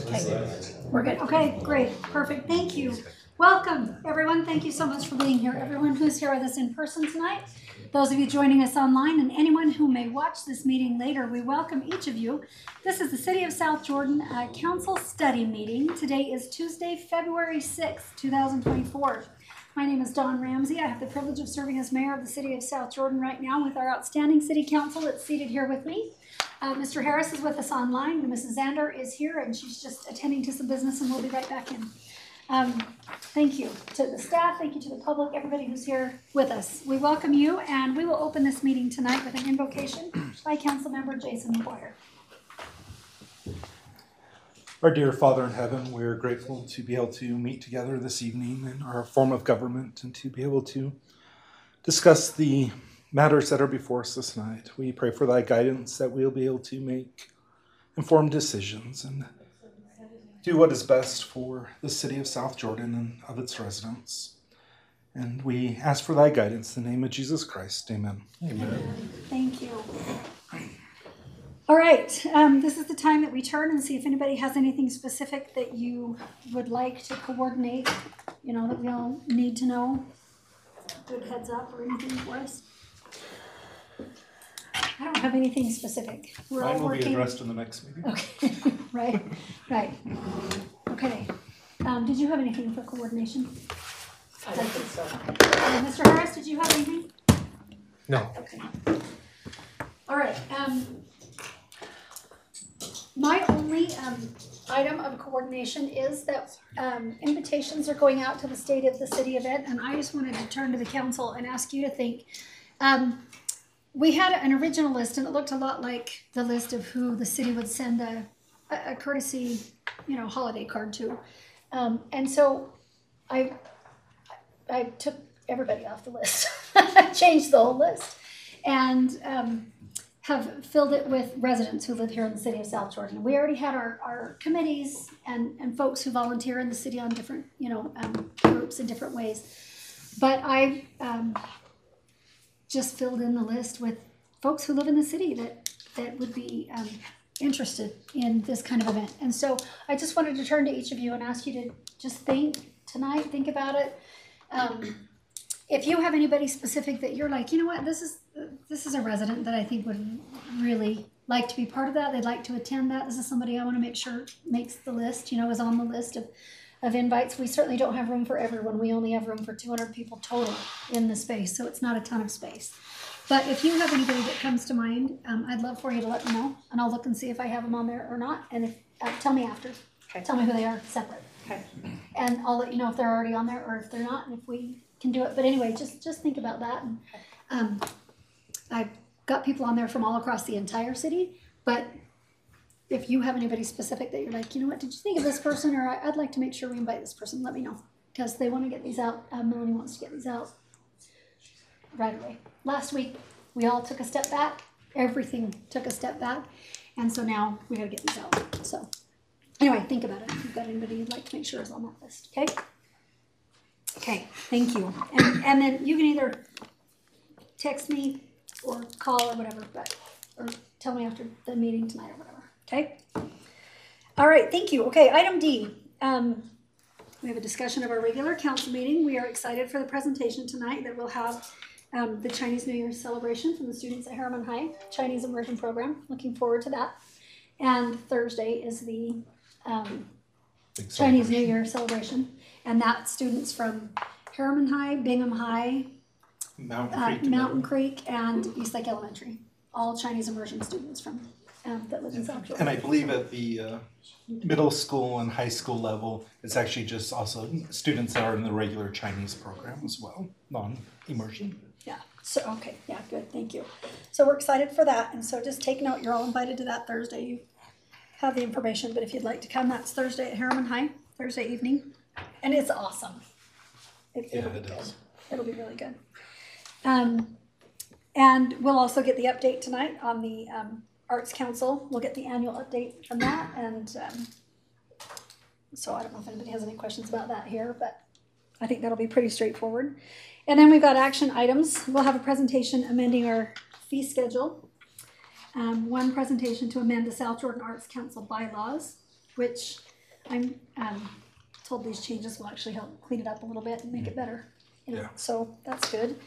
Okay. We're good. Okay, great. Perfect. Thank you. Welcome, everyone. Thank you so much for being here. Everyone who's here with us in person tonight, those of you joining us online, and anyone who may watch this meeting later, we welcome each of you. This is the City of South Jordan Council Study Meeting. Today is Tuesday, February 6th, 2024. My name is Dawn Ramsey. I have the privilege of serving as mayor of the City of South Jordan right now with our outstanding City Council that's seated here with me. Mr. Harris is with us online, and Mrs. Zander is here, and she's just attending to some business, and we'll be right back in. Thank you to the staff, thank you to the public, everybody who's here with us. We welcome you, and we will open this meeting tonight with an invocation by Council Member Jason McGuire. Our dear Father in heaven, we are grateful to be able to meet together this evening in our form of government and to be able to discuss the matters that are before us this night. We pray for thy guidance that we'll be able to make informed decisions and do what is best for the city of South Jordan and of its residents. And we ask for thy guidance in the name of Jesus Christ. Amen. Amen. Thank you. All right, this is the time that we turn and see if anybody has anything specific that you would like to coordinate, that we all need to know. Good heads up or anything for us. I don't have anything specific. We're Mine all will working. be addressed in the next meeting. Okay, right. Okay. Did you have anything for coordination? I don't think so. Mr. Harris, did you have anything? No. Okay. All right. My only item of coordination is that invitations are going out to the State of the City event, and I just wanted to turn to the council and ask you to think. We had an original list, and it looked a lot like the list of who the city would send a courtesy, holiday card to, and so I took everybody off the list. I changed the whole list, and have filled it with residents who live here in the city of South Jordan. We already had our committees and folks who volunteer in the city on different, groups in different ways. But I just filled in the list with folks who live in the city that would be interested in this kind of event. And so I just wanted to turn to each of you and ask you to just think about it. If you have anybody specific that you're like, this is a resident that I think would really like to be part of that. They'd like to attend that. This is somebody I want to make sure makes the list, is on the list of invites. We certainly don't have room for everyone. We only have room for 200 people total in the space, so it's not a ton of space. But if you have anybody that comes to mind, I'd love for you to let me know, and I'll look and see if I have them on there or not. And if tell me after. Okay. Tell me who they are separate. Okay. And I'll let you know if they're already on there or if they're not, and if we can do it. But anyway, just think about that. And I've got people on there from all across the entire city, but if you have anybody specific that you're like, did you think of this person, or I'd like to make sure we invite this person, let me know, because they want to get these out. Melanie wants to get these out right away. Last week, we all took a step back. Everything took a step back, and so now we got to get these out. So anyway, think about it. If you've got anybody you'd like to make sure is on that list, okay? Okay, thank you. And then you can either text me or call or whatever, or tell me after the meeting tonight or whatever. Okay. All right. Thank you. Okay. Item D. We have a discussion of our regular council meeting. We are excited for the presentation tonight that we'll have the Chinese New Year celebration from the students at Harriman High Chinese Immersion Program. Looking forward to that. And Thursday is the Chinese New Year celebration, and that's students from Harriman High, Bingham High, Mountain Creek, and Eastlake Elementary. All Chinese immersion students from. That live in South Jordan. And I believe at the middle school and high school level, it's actually just also students that are in the regular Chinese program as well, non-immersion. Yeah, so okay, yeah, good, thank you. So we're excited for that, and so just take note, you're all invited to that Thursday. You have the information, but if you'd like to come, that's Thursday at Harriman High, Thursday evening, and it's awesome. It'll be good. It'll be really good. And we'll also get the update tonight on the Arts Council. We'll get the annual update from that, and so I don't know if anybody has any questions about that here, but I think that'll be pretty straightforward. And then we've got action items. We'll have a presentation amending our fee schedule, one presentation to amend the South Jordan Arts Council bylaws, which I'm told these changes will actually help clean it up a little bit and make it better. You know, Yeah. so that's good.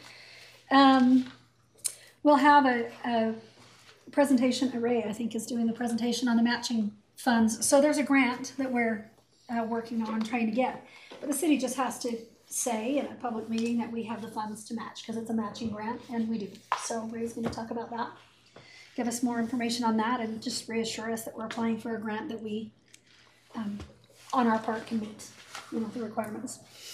We'll have a presentation. Ray, I think, is doing the presentation on the matching funds. So there's a grant that we're working on trying to get, but the city just has to say in a public meeting that we have the funds to match because it's a matching grant, and we do. So Ray's going to talk about that, give us more information on that, and just reassure us that we're applying for a grant that we, on our part, can meet, you know, the requirements.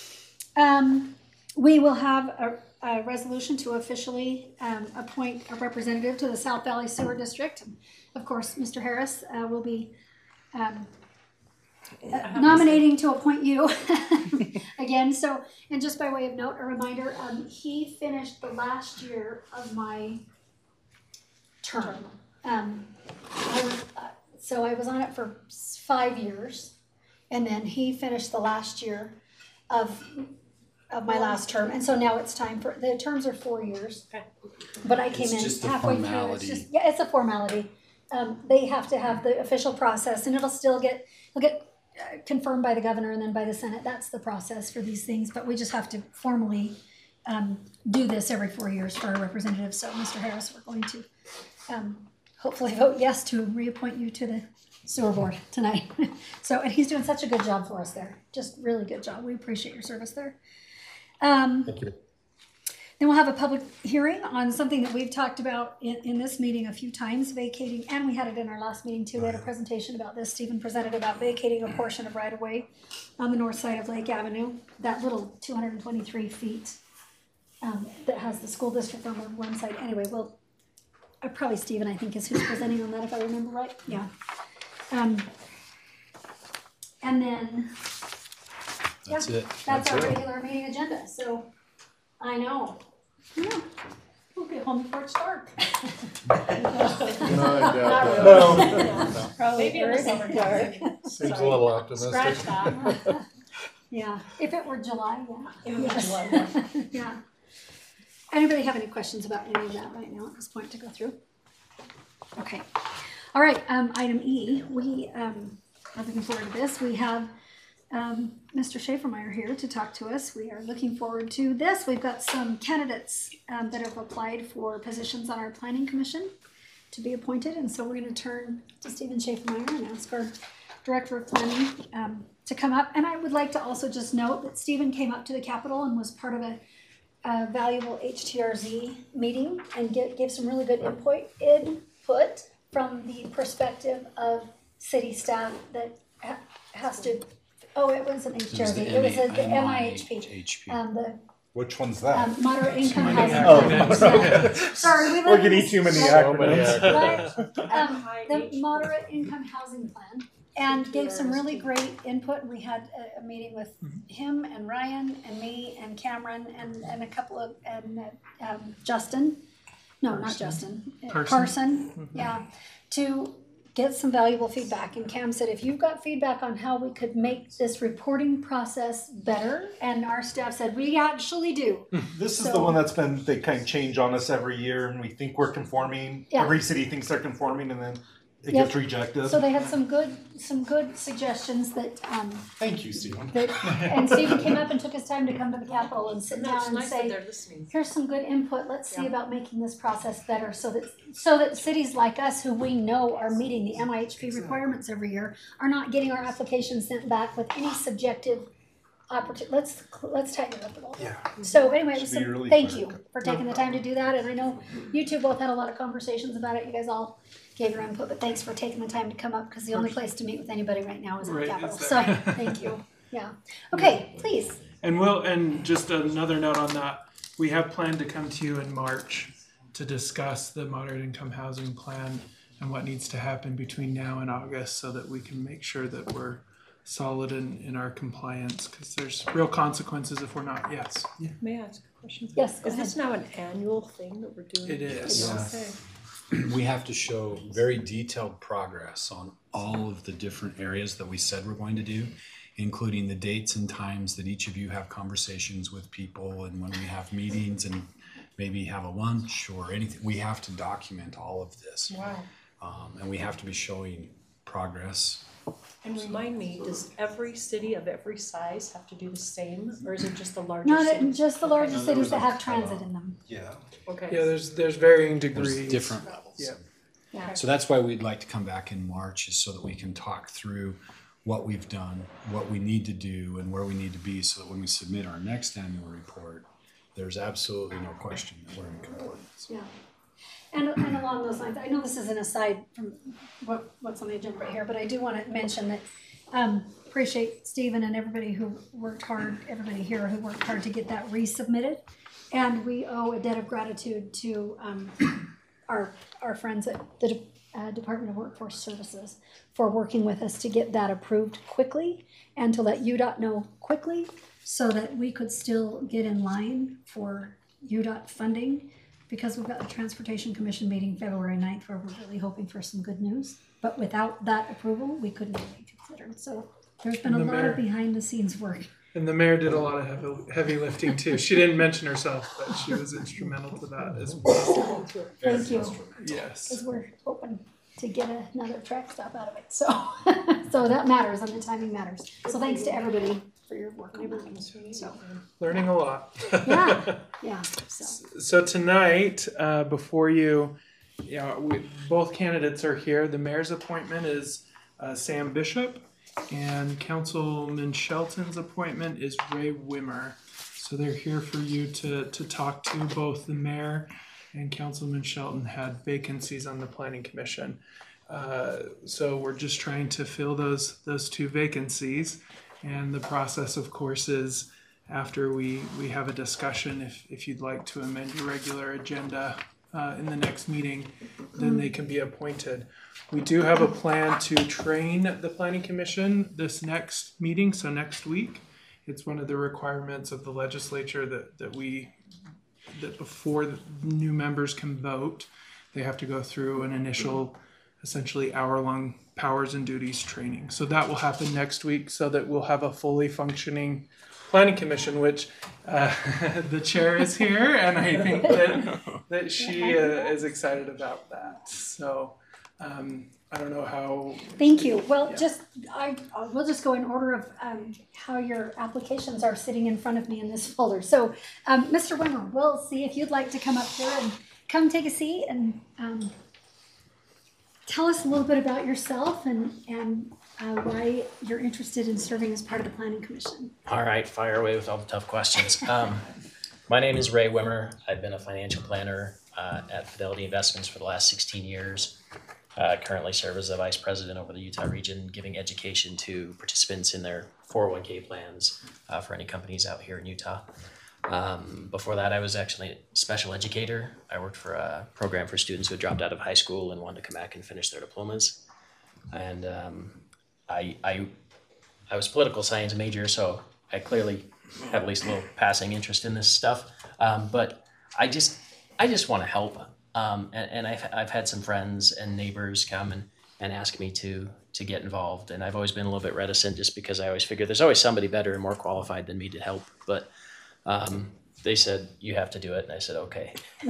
We will have a resolution to officially appoint a representative to the South Valley Sewer District. Of course, Mr. Harris will be nominating to appoint you again. So, and just by way of note, a reminder, he finished the last year of my term. So I was on it for 5 years, and then he finished the last year of my last term, and so now it's time for, the terms are 4 years. Okay. But I came It's in just a halfway through, formality. it's a formality. They have to have the official process, and it'll get confirmed by the governor and then by the Senate. That's the process for these things, but we just have to formally do this every 4 years for our representatives. So Mr. Harris, we're going to hopefully vote yes to reappoint you to the sewer board tonight. So, and he's doing such a good job for us there, just really good job. We appreciate your service there. Thank you. Then we'll have a public hearing on something that we've talked about in this meeting a few times, vacating, and we had it in our last meeting too. We had a presentation about this. Stephen presented about vacating a portion of right-of-way on the north side of Lake Avenue, that little 223 feet that has the school district on the one side. Anyway, well, probably Stephen, I think, is who's presenting on that, if I remember right. Yeah. And then, That's it. that's our regular meeting agenda, so I know. Yeah, we'll get home before it's dark. No. Probably Maybe in the Thursday. summertime. Seems a little optimistic. Scratch that. Yeah, if it were July, yeah. If it were Yes. July, Yeah. Anybody have any questions about any of that right now at this point to go through? Okay. All right, item E, we are looking forward to this. We have Mr. Schaefermeyer here to talk to us. We are looking forward to this. We've got some candidates that have applied for positions on our planning commission to be appointed, and so we're going to turn to Stephen Schaefermeyer and ask our director of planning to come up. And I would like to also just note that Stephen came up to the Capitol and was part of a valuable HTRZ meeting and gave some really good input from the perspective of city staff that has to. Oh, it was an HTRZ. It was the MIHP. The Which one's that? moderate income housing. Oh, plan. Sorry, we We're live in getting this- too many So many acronyms. Right, the moderate income housing plan, and gave some really great input. We had a meeting with him and Ryan and me and Cameron and a couple of, and Justin, no, not Justin, Carson, yeah, to get some valuable feedback. And Cam said, if you've got feedback on how we could make this reporting process better, and our staff said, we actually do. This is So- the one that's been, they kind of change on us every year and we think we're conforming. Yeah. Every city thinks they're conforming and then it Yep. gets rejected. So they had some good suggestions that, Thank you, Stephen. and Stephen came up and took his time to come to the Capitol and sit And down that's and nice that say, they're listening. here's some good input, let's see Yeah. about making this process better so that cities like us who we know are meeting the MIHP requirements every year are not getting our applications sent back with any subjective opportunity. Let's tighten it up a little bit. Yeah. So anyway, Should be really thank quick. you for taking the time to do that, and I know you two both had a lot of conversations about it, you guys all gave your input, but thanks for taking the time to come up, because the only place to meet with anybody right now is at the Right, Capitol, is so, thank you, yeah. Okay, please. And just another note on that, we have planned to come to you in March to discuss the moderate income housing plan and what needs to happen between now and August so that we can make sure that we're solid in our compliance, because there's real consequences if we're not. Yes. May I ask a question? Yes, go Is this now an annual thing that we're doing? It is. Okay. We have to show very detailed progress on all of the different areas that we said we're going to do, including the dates and times that each of you have conversations with people and when we have meetings and maybe have a lunch or anything. We have to document all of this. Wow. And we have to be showing progress And remind me, does every city of every size have to do the same, or is it just the larger Not cities? just the Okay. larger No, there cities was that a have transit in them. Yeah. Okay. Yeah, there's varying degrees. There's different levels. Yeah. Yeah. So that's why we'd like to come back in March, is so that we can talk through what we've done, what we need to do, and where we need to be, so that when we submit our next annual report, there's absolutely no question that we're in concordance. Yeah. And along those lines, I know this is an aside from what's on the agenda right here, but I do want to mention that appreciate Stephen and everybody who worked hard, everybody here who worked hard to get that resubmitted. And we owe a debt of gratitude to our friends at the Department of Workforce Services for working with us to get that approved quickly and to let UDOT know quickly so that we could still get in line for UDOT funding, because we've got the Transportation Commission meeting February 9th where we're really hoping for some good news. But without that approval, we couldn't even be considered. So there's been a lot of behind the scenes work. And the mayor did a lot of heavy lifting too. She didn't mention herself, but she was instrumental to that as well. Thank you. Yes. Because we're hoping to get another track stop out of it. So so that matters and the timing matters. So thanks to everybody for your work on that. So Learning a lot. yeah. So So tonight, before you, both candidates are here. The mayor's appointment is Sam Bishop, and Councilman Shelton's appointment is Ray Wimmer. So they're here for you to talk to. Both the mayor and Councilman Shelton had vacancies on the Planning Commission. So we're just trying to fill those two vacancies. And the process, of course, is after we have a discussion, if you'd like to amend your regular agenda in the next meeting, then they can be appointed. We do have a plan to train the Planning Commission this next meeting, so next week. It's one of the requirements of the legislature that before the new members can vote, they have to go through an initial, essentially hour-long powers and duties training. So that will happen next week, so that we'll have a fully functioning Planning Commission, which the chair is here, and I think that she is excited about that. So I don't know how. thank you. Well, Yeah. we'll just go in order of how your applications are sitting in front of me in this folder. So, Mr. Wimmer, we'll see if you'd like to come up here and come take a seat and tell us a little bit about yourself and why you're interested in serving as part of the Planning Commission. All right, fire away with all the tough questions. My name is Ray Wimmer. I've been a financial planner at Fidelity Investments for the last 16 years. Currently serve as the vice president over the Utah region, giving education to participants in their 401k plans for any companies out here in Utah. Before that, I was actually a special educator. I worked for a program for students who had dropped out of high school and wanted to come back and finish their diplomas. And I was a political science major, so I clearly have at least a little passing interest in this stuff. But I just want to help. And I've had some friends and neighbors come and ask me to get involved. And I've always been a little bit reticent, just because I always figure there's always somebody better and more qualified than me to help. But they said, you have to do it. And I said, okay.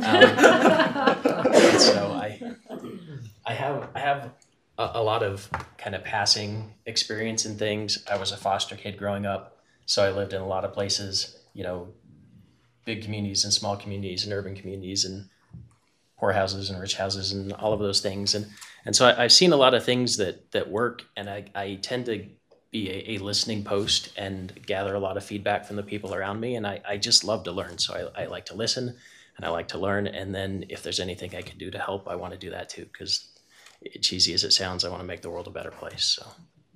So I have a lot of kind of passing experience in things. I was a foster kid growing up, so I lived in a lot of places, big communities and small communities and urban communities and poor houses and rich houses and all of those things. And so I've seen a lot of things that work, and I tend to be a listening post and gather a lot of feedback from the people around me. And I just love to learn. So I like to listen and I like to learn. And then if there's anything I can do to help, I want to do that too, because cheesy as it sounds, I want to make the world a better place. So.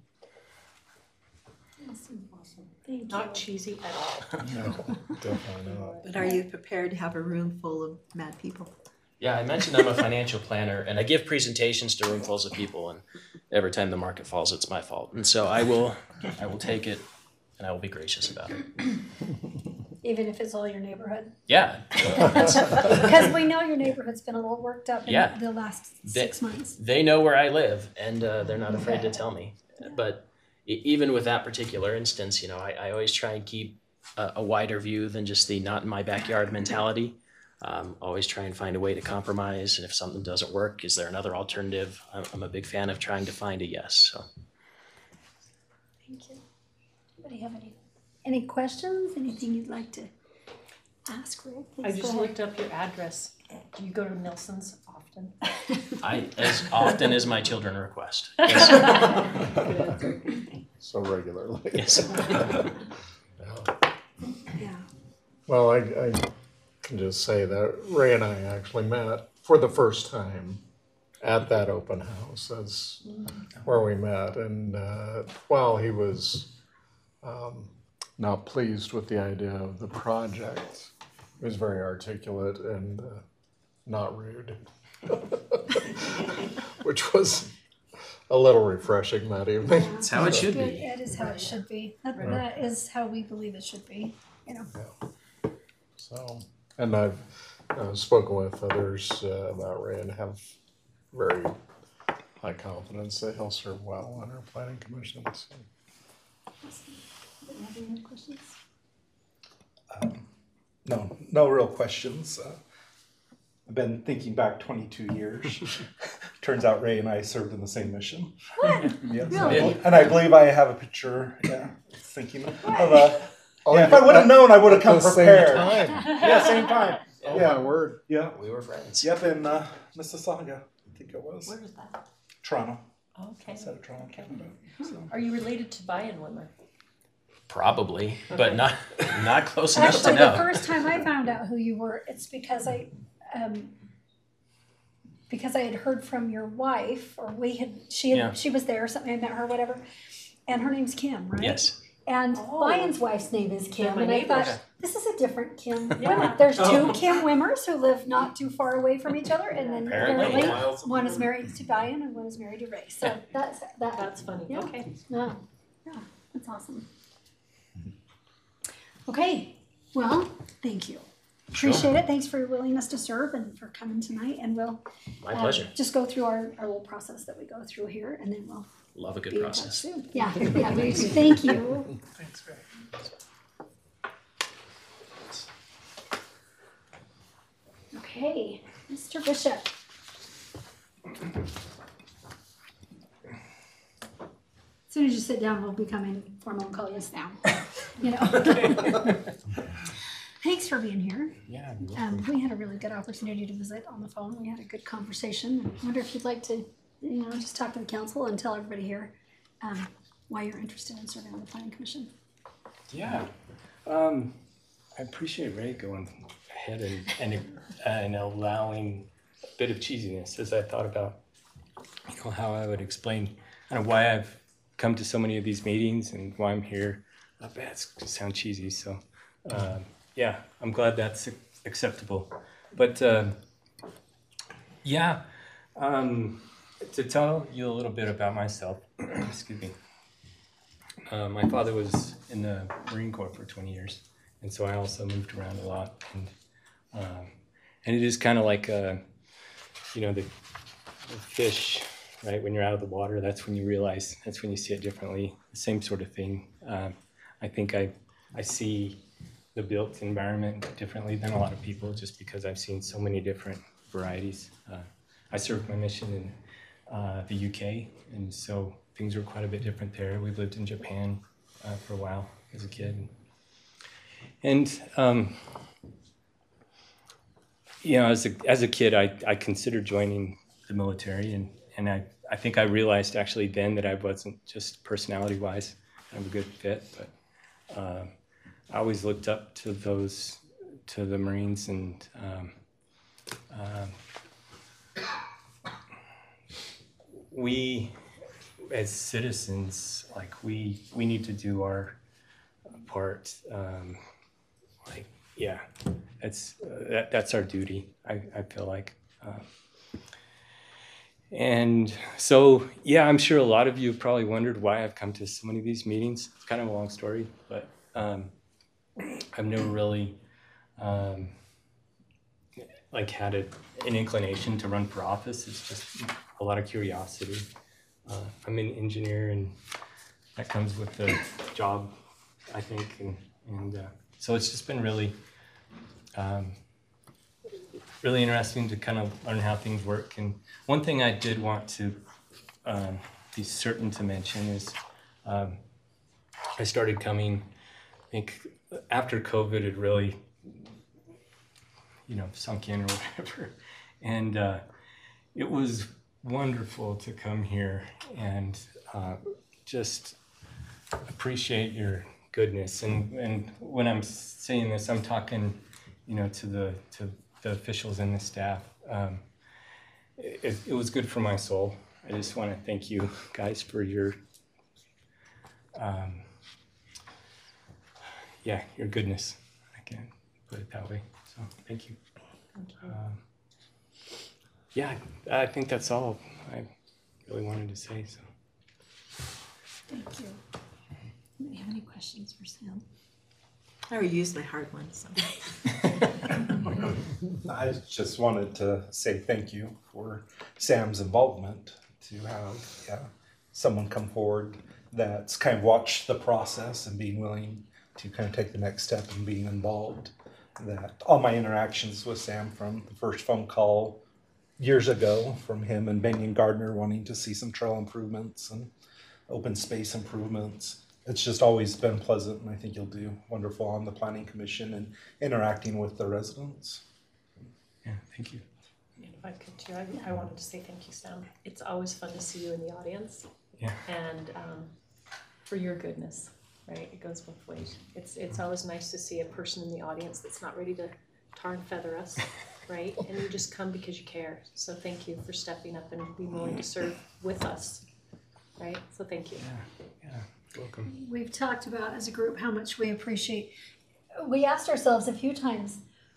Thank you. Not cheesy at all. No, definitely not. But are you prepared to have a room full of mad people? Yeah, I mentioned I'm a financial planner, and I give presentations to roomfuls of people, and every time the market falls, it's my fault. And so I will take it, and I will be gracious about it. Even if it's all your neighborhood. Yeah. Because we know your neighborhood's been a little worked up in Yeah. the last 6 months. They know where I live, and they're not afraid to tell me. But even with that particular instance, I always try and keep a wider view than just the not in my backyard mentality. Always try and find a way to compromise, and if something doesn't work, is there another alternative? I'm a big fan of trying to find a yes. So. Thank you. Anybody have any questions? Anything you'd like to ask, Rick? I Please go just ahead. looked up your address. Do you go to Nelson's often? As often as my children request. Good answer. So regularly. Yes. Yeah. Well, I can just say that Ray and I actually met for the first time at that open house. That's where we met. And while he was not pleased with the idea of the project, he was very articulate and not rude, which was a little refreshing that evening. That's how it should be. That is how it should be. That is how we believe it should be, you know. So, and I've spoken with others about Ray and have very high confidence that he'll serve well on our planning commission. So. Do you have any other questions? No real questions. I've been thinking back 22 years. Turns out Ray and I served in the same mission. What? Yes. Really? And I believe I have a picture, thinking of Oh, if I would have known, I would have come at the prepared. Same time. Yeah, same time. Oh Yeah. my word! Yeah. We were friends. Yep, in Mississauga, I think it was. Where is that? Toronto. Okay. Outside of Toronto, Canada. So. Are you related to Brian Wimmer? Probably, but not close enough Actually, to the know. first time I found out who you were, it's because I had heard from your wife, or Yeah. she was there, or something, I met her, whatever, and her name's Kim, right? Yes. And Oh. Ryan's wife's name is Kim, They're my and I thought, neighbors. this is a different Kim. Yeah. There's two Kim Wimmers who live not too far away from each other, and then Apparently. apparently one is married to Brian and one is married to Ray. So That's funny. Yeah. Okay. yeah, that's awesome. Okay, well, thank you. Appreciate it. Thanks for your willingness to serve and for coming tonight. And we'll My pleasure. just go through our little process that we go through here, and then we'll Love a good be in touch process. soon. Yeah, yeah. Thank you. Thanks, Ray. Okay, Mr. Bishop. As soon as you sit down, we'll become informal and call you down. You know. Thanks for being here. Yeah. We had a really good opportunity to visit on the phone. We had a good conversation. I wonder if you'd like to, just talk to the council and tell everybody here why you're interested in serving on the planning commission. Yeah, I appreciate Ray going ahead and allowing a bit of cheesiness as I thought about how I would explain kind of why I've come to so many of these meetings and why I'm here. It's gonna sound cheesy, so yeah, I'm glad that's acceptable. But to tell you a little bit about myself, excuse me. My father was in the Marine Corps for 20 years, and so I also moved around a lot. And it is kind of like, the fish, right? When you're out of the water, that's when you see it differently. The same sort of thing. I think I see the built environment differently than a lot of people, just because I've seen so many different varieties. I served my mission in the UK, and so things were quite a bit different there. We lived in Japan for a while as a kid. And as a kid, I considered joining the military, and I think I realized actually then that I wasn't just personality-wise kind of a good fit, but I always looked up to the Marines, and we, as citizens, we need to do our part. That's our duty. I feel like, and so I'm sure a lot of you have probably wondered why I've come to so many of these meetings. It's kind of a long story, but I've never really had an inclination to run for office. It's just a lot of curiosity. I'm an engineer, and that comes with the job, I think, and so it's just been really interesting to kind of learn how things work. And one thing I did want to be certain to mention is I started coming, I think, after COVID had really, sunk in or whatever. And it was wonderful to come here and just appreciate your goodness. And when I'm saying this, I'm talking, to the officials and the staff. It was good for my soul. I just want to thank you guys for your your goodness. I can put it that way. So thank you. I think that's all I really wanted to say. So Thank you. Do you have any questions for Sam? I already used my hard one, so. I just wanted to say thank you for Sam's involvement, to have someone come forward that's kind of watched the process and being willing to kind of take the next step and being involved. That all my interactions with Sam, from the first phone call years ago from him and Benyon Gardner wanting to see some trail improvements and open space improvements, it's just always been pleasant, and I think you'll do wonderful on the planning commission and interacting with the residents. yeah, thank you. And if I could too, I wanted to say thank you, Sam. It's always fun to see you in the audience. Yeah. And for your goodness, right? It goes both ways. It's always nice to see a person in the audience that's not ready to tar and feather us, right? And you just come because you care. So thank you for stepping up and being willing to serve with us, right? So thank you. Yeah, welcome. We've talked about as a group how much we appreciate. We asked ourselves a few times,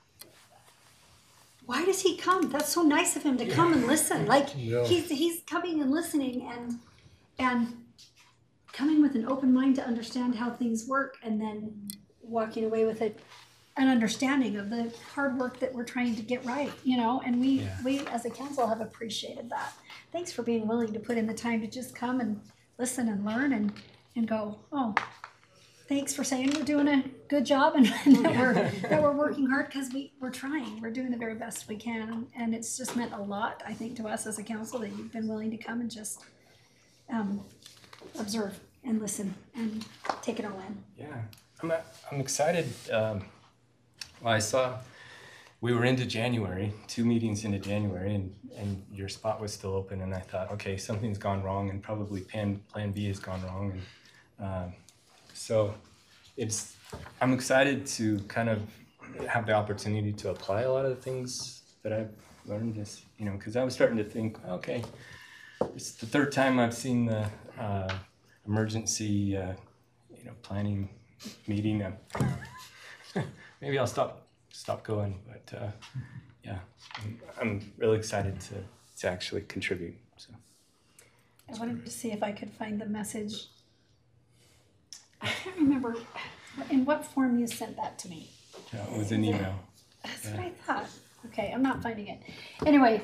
why does he come? That's so nice of him to come and listen. Like he's coming and listening and coming with an open mind to understand how things work, and then walking away with an understanding of the hard work that we're trying to get right, and we as a council have appreciated that. Thanks for being willing to put in the time to just come and listen and learn and go, oh, thanks for saying we're doing a good job and that we're working hard, because we're trying. We're doing the very best we can, and it's just meant a lot, I think, to us as a council that you've been willing to come and just observe and listen and take it all in. Yeah, I'm excited. I saw we were into January, 2 meetings into January, and your spot was still open, and I thought, okay, something's gone wrong, and probably Plan B has gone wrong, and so I'm excited to kind of have the opportunity to apply a lot of the things that I've learned, just because I was starting to think, okay, it's the third time I've seen the emergency planning meeting. Maybe I'll stop going, but I'm really excited to actually contribute. So I wanted to see if I could find the message. I can't remember in what form you sent that to me. it was an email. That's what I thought. Okay, I'm not finding it. Anyway,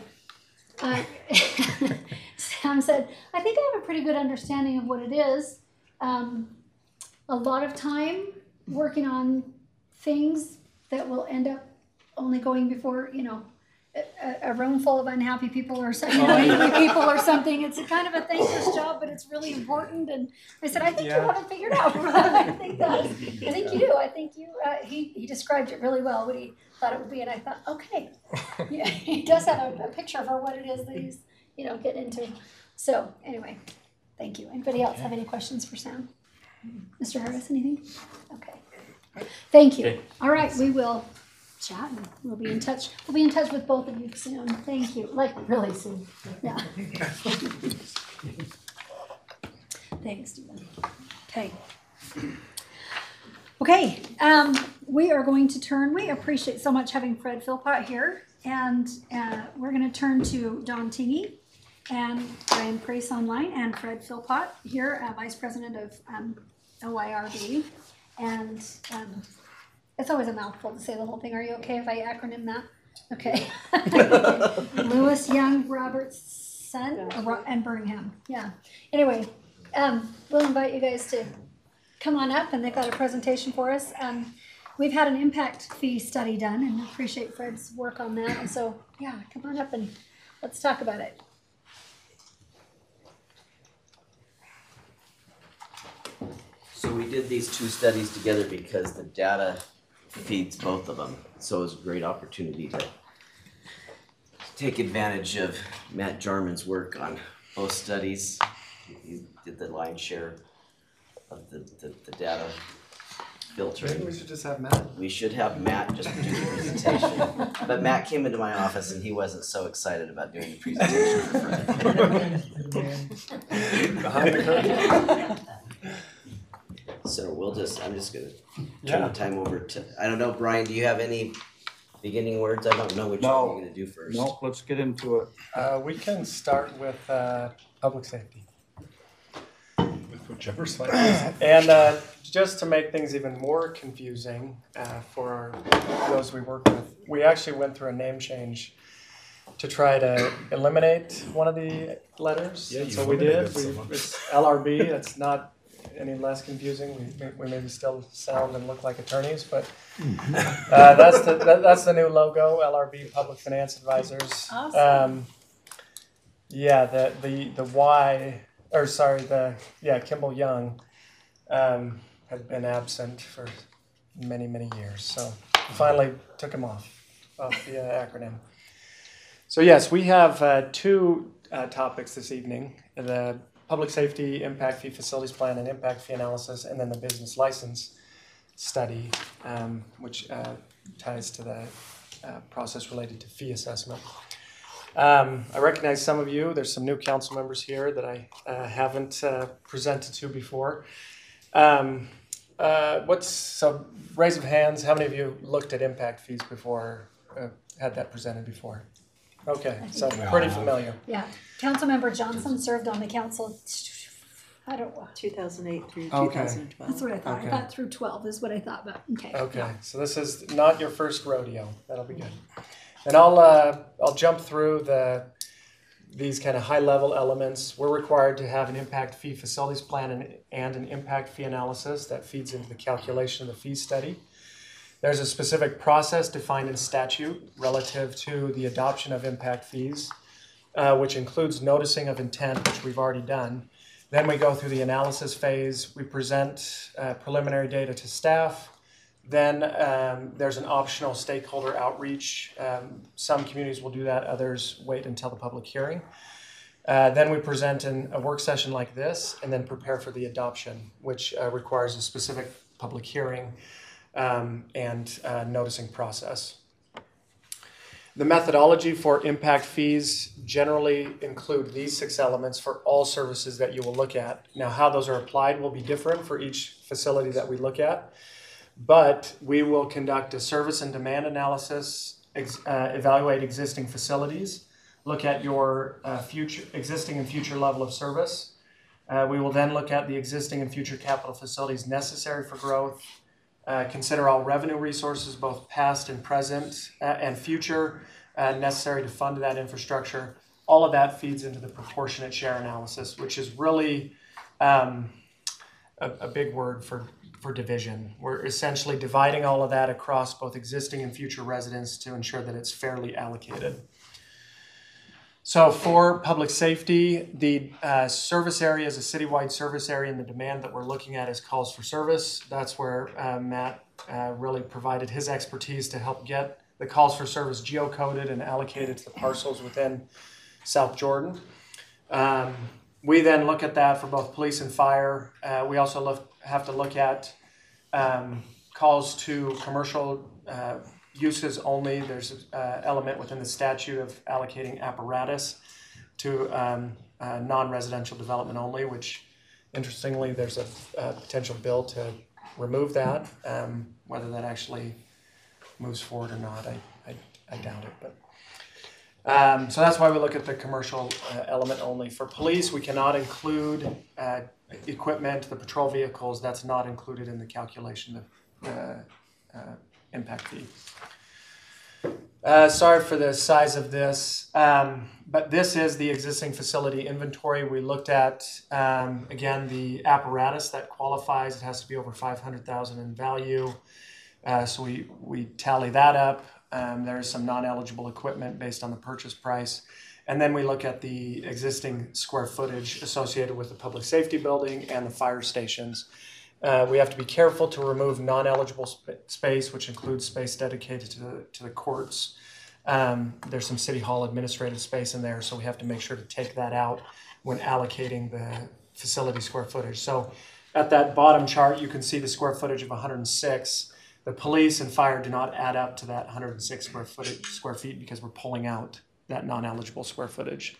Sam said, I think I have a pretty good understanding of what it is. A lot of time working on things that will end up only going before, a room full of unhappy people or something, angry people or something. It's a kind of a thankless job, but it's really important. And I said, I think you have it figured out. I think you do. I think you. He described it really well, what he thought it would be, and I thought, okay, yeah, he does have a picture for what it is that he's, getting into. So anyway, thank you. Anybody else have any questions for Sam? Mr. Harris, anything? Okay. Thank you. Okay. All right, we will chat and we'll be in touch. We'll be in touch with both of you soon. Thank you. Like really soon. Yeah. Thanks, Stephen. Okay. Okay. We are going to turn. We appreciate so much having Fred Philpott here, and we're going to turn to Don Tingey and Brian Price online, and Fred Philpott here, Vice President of OYRB, and it's always a mouthful to say the whole thing. Are you okay if I acronym that? Okay. Lewis Young Robertson and Birmingham. Yeah. Anyway, we'll invite you guys to come on up, and they've got a presentation for us. We've had an impact fee study done, and appreciate Fred's work on that. And so, yeah, come on up and let's talk about it. So we did these two studies together because the data feeds both of them. So it was a great opportunity to take advantage of Matt Jarman's work on both studies. He did the lion's share of the data filtering. Maybe we should just have Matt. We should have Matt just do the presentation. But Matt came into my office and he wasn't so excited about doing the presentation for Fred. So I'm just gonna turn the time over to, I don't know, Brian, do you have any beginning words? I don't know which one you're gonna do first. No, let's get into it. We can start with public safety. With whichever slide. And just to make things even more confusing for those we work with, we actually went through a name change to try to eliminate one of the letters. Yeah, you so we did. eliminated someone. It's LRB. It's not any less confusing. We maybe still sound and look like attorneys, but that's the new logo, LRB Public Finance Advisors. Awesome. The Y, or sorry, Kimball Young had been absent for many, many years. So finally took him off the acronym. So yes, we have two topics this evening: the public safety impact fee facilities plan and impact fee analysis, and then the business license study, which ties to the process related to fee assessment. I recognize some of you. There's some new council members here that I haven't presented to before. So raise of hands, how many of you looked at impact fees before, had that presented before? Okay, so pretty familiar. Yeah, Councilmember Johnson served on the council, 2008 through Okay. 2012. that's what I thought. Okay. I thought through 12 is what I thought, but okay. Okay, so this is not your first rodeo. That'll be good. And I'll jump through these kind of high level elements. We're required to have an impact fee facilities plan and an impact fee analysis that feeds into the calculation of the fee study. There's a specific process defined in statute relative to the adoption of impact fees, which includes noticing of intent, which we've already done. Then we go through the analysis phase. We present preliminary data to staff. Then there's an optional stakeholder outreach. Some communities will do that, others wait until the public hearing. Then we present in a work session like this and then prepare for the adoption, which requires a specific public hearing and noticing process. The methodology for impact fees generally include these 6 elements for all services that you will look at. Now, how those are applied will be different for each facility that we look at, but we will conduct a service and demand analysis, evaluate existing facilities, look at your existing and future level of service. We will then look at the existing and future capital facilities necessary for growth, consider all revenue resources, both past and present and future, necessary to fund that infrastructure. All of that feeds into the proportionate share analysis, which is really a big word for division. We're essentially dividing all of that across both existing and future residents to ensure that it's fairly allocated. So for public safety, the service area is a citywide service area, and the demand that we're looking at is calls for service. That's where Matt really provided his expertise to help get the calls for service geocoded and allocated to the parcels within South Jordan. We then look at that for both police and fire. We also have to look at calls to commercial uses only. There's an element within the statute of allocating apparatus to non-residential development only, which interestingly there's a potential bill to remove that. Whether that actually moves forward or not, I doubt it. But so that's why we look at the commercial element only. For police, we cannot include equipment, the patrol vehicles. That's not included in the calculation of impact fee. Sorry for the size of this, but this is the existing facility inventory. We looked at, again, the apparatus that qualifies. It has to be over $500,000 in value. So we tally that up. There's some non-eligible equipment based on the purchase price. And then we look at the existing square footage associated with the public safety building and the fire stations. We have to be careful to remove non-eligible space, which includes space dedicated to the courts. There's some City Hall administrative space in there, so we have to make sure to take that out when allocating the facility square footage. So at that bottom chart, you can see the square footage of 106. The police and fire do not add up to that 106 square feet because we're pulling out that non-eligible square footage.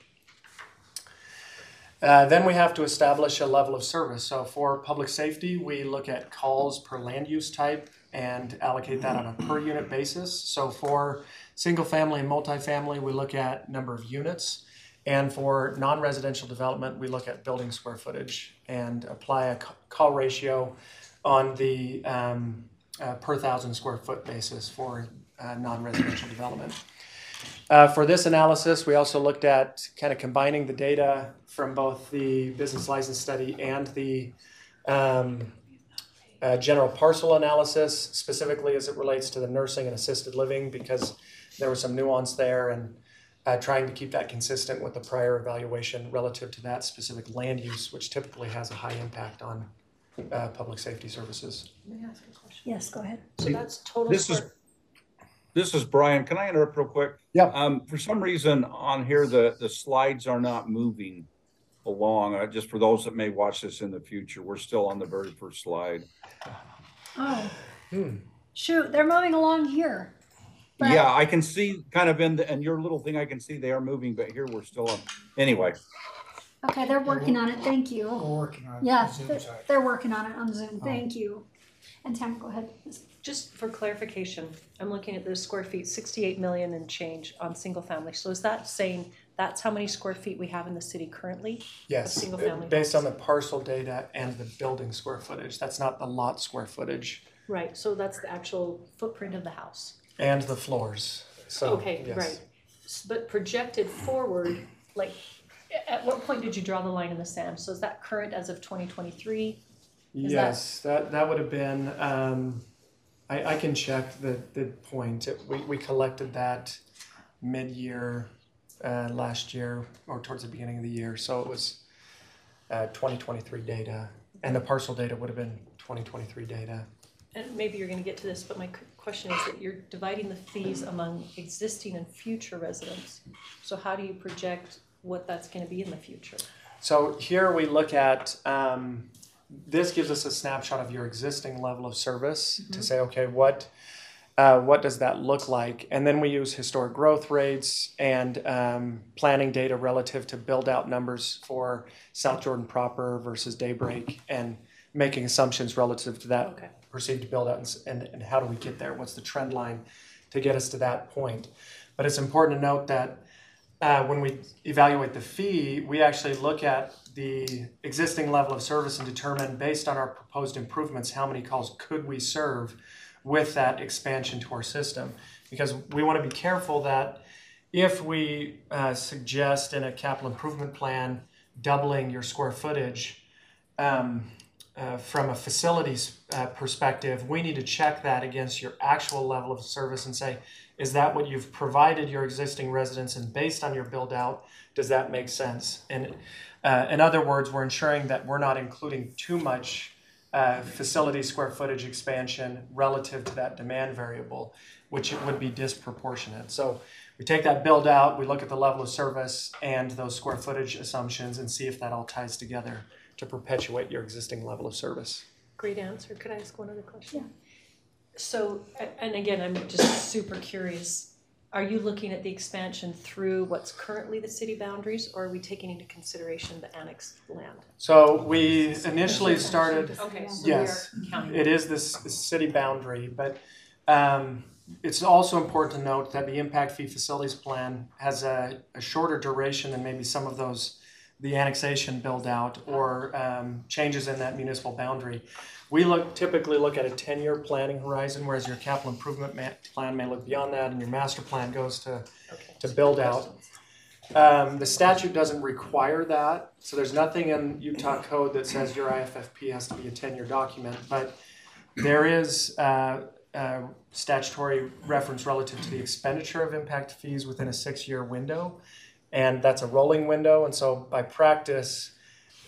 Then we have to establish a level of service. So for public safety, we look at calls per land use type and allocate that on a per unit basis. So for single family and multifamily, we look at number of units. And for non-residential development, we look at building square footage and apply a call ratio on the per 1,000 square foot basis for non-residential development. For this analysis, we also looked at kind of combining the data from both the business license study and the general parcel analysis, specifically as it relates to the nursing and assisted living, because there was some nuance there, and trying to keep that consistent with the prior evaluation relative to that specific land use, which typically has a high impact on public safety services. May I ask a question? Yes, go ahead. So that's total. This is Brian. Can I interrupt real quick? Yeah. For some reason on here, the slides are not moving along. Just for those that may watch this in the future, we're still on the very first slide. Oh, shoot, they're moving along here. But yeah, I can see kind of in your little thing, I can see they are moving, but here we're still on. Anyway. okay, they're working on it. Thank you. We're working on it. Yeah, Zoom side. they're working on it on Zoom. Thank you. And Tam, go ahead. Just for clarification, I'm looking at the square feet, 68 million and change on single family. So is that saying that's how many square feet we have in the city currently? Yes, Single family based on homes? the parcel data and the building square footage. That's not the lot square footage Right, so that's the actual footprint of the house. and the floors. So, Okay, yes. right. But projected forward, like, at what point did you draw the line in the sand? So is that current as of 2023? Is Yes, that would have been, I can check the point. We collected that mid-year last year or towards the beginning of the year. So it was 2023 data, and the parcel data would have been 2023 data. And maybe you're gonna get to this, but my question is that you're dividing the fees among existing and future residents. So how do you project what that's gonna be in the future? So here we look at, this gives us a snapshot of your existing level of service to say, okay, what does that look like? And then we use historic growth rates and planning data relative to build out numbers for South Jordan proper versus Daybreak, and making assumptions relative to that perceived build out, and how do we get there? What's the trend line to get us to that point? But it's important to note that when we evaluate the fee, we actually look at the existing level of service and determine, based on our proposed improvements, how many calls could we serve with that expansion to our system. Because we want to be careful that if we suggest in a capital improvement plan doubling your square footage, from a facilities perspective, we need to check that against your actual level of service and say, is that what you've provided your existing residents, and based on your build out, does that make sense? And in other words, we're ensuring that we're not including too much facility square footage expansion relative to that demand variable, which it would be disproportionate. So we take that build out, we look at the level of service and those square footage assumptions and see if that all ties together to perpetuate your existing level of service. Great answer. Could I ask one other question? Yeah. So, and again, I'm just super curious. Are you looking at the expansion through what's currently the city boundaries, or are we taking into consideration the annexed land? So we initially started, Okay, so yes, we are counting. it is this city boundary, but it's also important to note that the impact fee facilities plan has a shorter duration than maybe some of those, the annexation build out or changes in that municipal boundary. We typically look at a 10-year planning horizon, whereas your capital improvement plan may look beyond that, and your master plan goes to build out. The statute doesn't require that, so there's nothing in Utah code that says your IFFP has to be a 10-year document, but there is statutory reference relative to the expenditure of impact fees within a 6-year window, and that's a rolling window. And so by practice,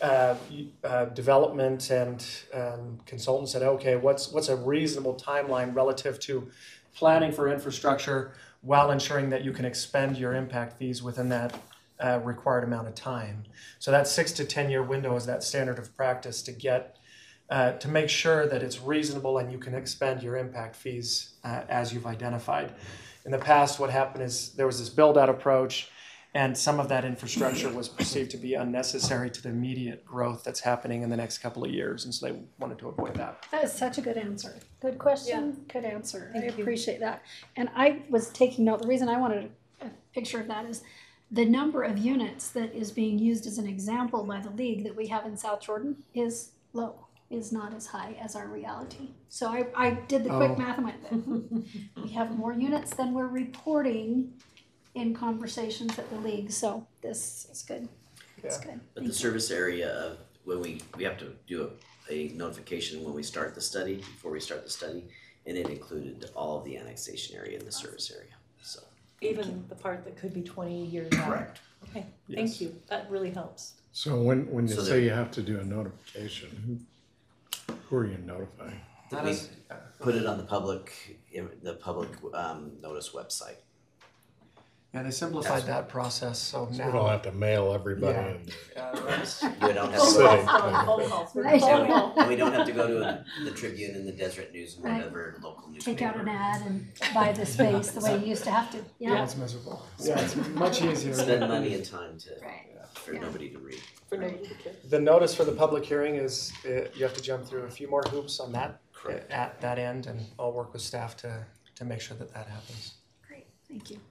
development and consultants said, okay, what's a reasonable timeline relative to planning for infrastructure while ensuring that you can expend your impact fees within that required amount of time. So that 6 to 10 year window is that standard of practice to get to make sure that it's reasonable and you can expend your impact fees as you've identified. In the past, what happened is there was this build-out approach, and some of that infrastructure was perceived to be unnecessary to the immediate growth that's happening in the next couple of years, and so they wanted to avoid that. That is such a good answer. Good question, good answer. I appreciate that. And I was taking note, the reason I wanted a picture of that is the number of units that is being used as an example by the league that we have in South Jordan is low, is not as high as our reality. So I did the quick math and went, we have more units than we're reporting in conversations at the league. So this is good. It's good. But the service area of when we have to do a notification when we start the study, before we start the study, and it included all of the annexation area and the service area. So Even the part that could be 20 years out. correct. Okay, Yes. thank you. That really helps. So when you So say there- you have to do a notification, who are you notifying? That We is, put it on the public notice website. yeah, they simplified that process, so So we don't now. have to mail everybody Yeah. in. We don't have City. to Right. and we don't have to go to the Tribune and the Deseret News and Right. whatever local newspaper. Take out an ad and buy the space the way you used to have to. Yeah, Yeah. it's miserable. Yeah, it's much easier. Spend money and time Right. for Yeah. nobody to read. For nobody to care. The notice for the public hearing is, you have to jump through a few more hoops on that, Correct. at that end, and I'll work with staff to make sure that happens. Great, thank you.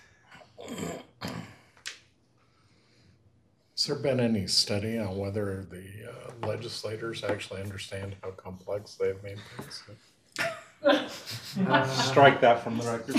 Has there been any study on whether the legislators actually understand how complex they've made things? Strike that from the record,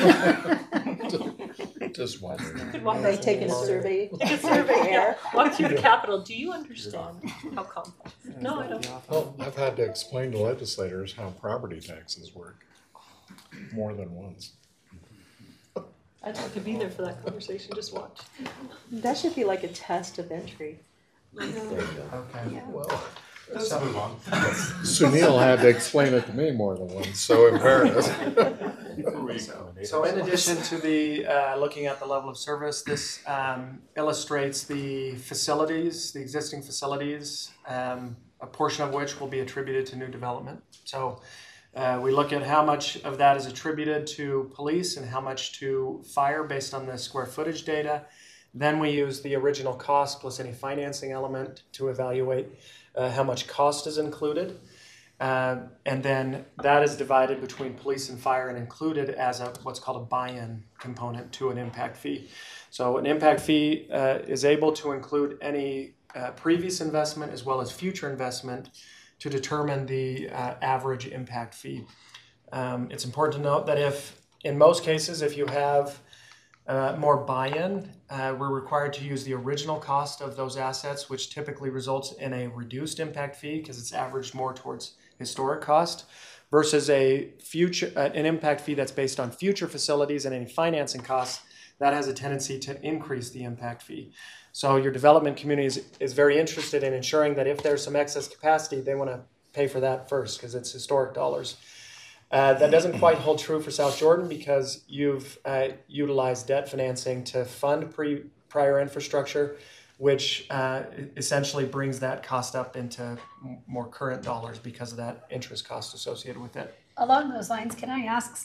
please. Just wondering. Are they taking a survey? Take a survey. Walk through the Capitol. Do you understand how complex? No, I don't. Well, I've had to explain to legislators how property taxes work more than once. I'd like to be there for that conversation. Just watch. That should be like a test of entry. There you go. Okay. Well, Let's move on. Sunil had to explain it to me more than once, so in fairness. So in addition to the, looking at the level of service, this illustrates the facilities, the existing facilities, a portion of which will be attributed to new development. So we look at how much of that is attributed to police and how much to fire based on the square footage data. Then we use the original cost plus any financing element to evaluate how much cost is included. And then that is divided between police and fire and included as what's called a buy-in component to an impact fee. So an impact fee is able to include any previous investment as well as future investment to determine the average impact fee. It's important to note that in most cases, if you have more buy-in, we're required to use the original cost of those assets, which typically results in a reduced impact fee because it's averaged more towards historic cost, versus an impact fee that's based on future facilities and any financing costs that has a tendency to increase the impact fee. So your development community is very interested in ensuring that if there's some excess capacity, they want to pay for that first because it's historic dollars. That doesn't quite hold true for South Jordan because you've utilized debt financing to fund prior infrastructure, which essentially brings that cost up into more current dollars because of that interest cost associated with it. Along those lines, can I ask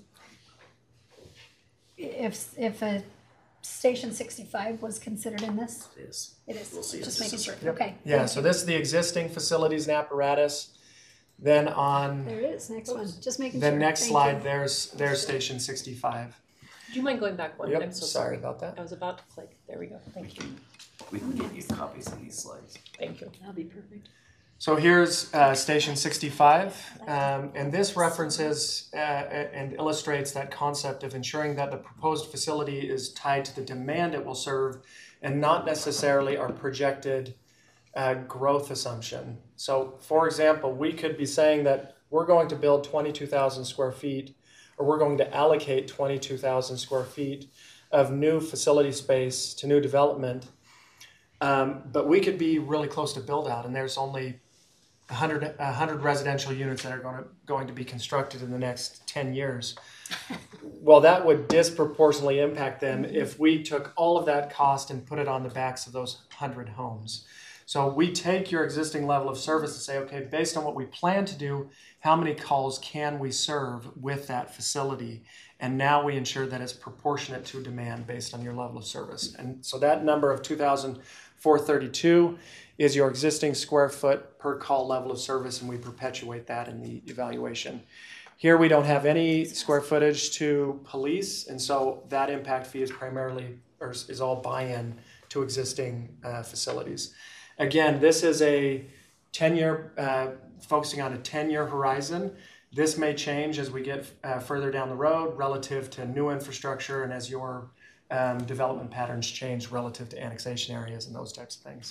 if a Station 65 was considered in this? It is. It is. We'll see. Just making sure. Yep. Okay. Yeah, so this is the existing facilities and apparatus. Then on There it is. Next one. Just making the sure. next Thank slide, you. there's Station 65. Do you mind going back one? Yep, I'm so sorry about that. I was about to click. There we go. Thank you. We can get you copies of these slides. Thank you. That'll be perfect. So here's Station 65, and this references and illustrates that concept of ensuring that the proposed facility is tied to the demand it will serve and not necessarily our projected growth assumption. So for example, we could be saying that we're going to build 22,000 square feet, or we're going to allocate 22,000 square feet of new facility space to new development. But we could be really close to build out, and there's only 100 residential units that are going to be constructed in the next 10 years. Well, that would disproportionately impact them if we took all of that cost and put it on the backs of those 100 homes. So we take your existing level of service and say, okay, based on what we plan to do, how many calls can we serve with that facility? And now we ensure that it's proportionate to demand based on your level of service. And so that number of 2,432 is your existing square foot per call level of service, and we perpetuate that in the evaluation. Here we don't have any square footage to police, and so that impact fee is is all buy-in to existing facilities. Again, this is a 10-year, focusing on a 10-year horizon. This may change as we get further down the road relative to new infrastructure and as your development patterns change relative to annexation areas and those types of things.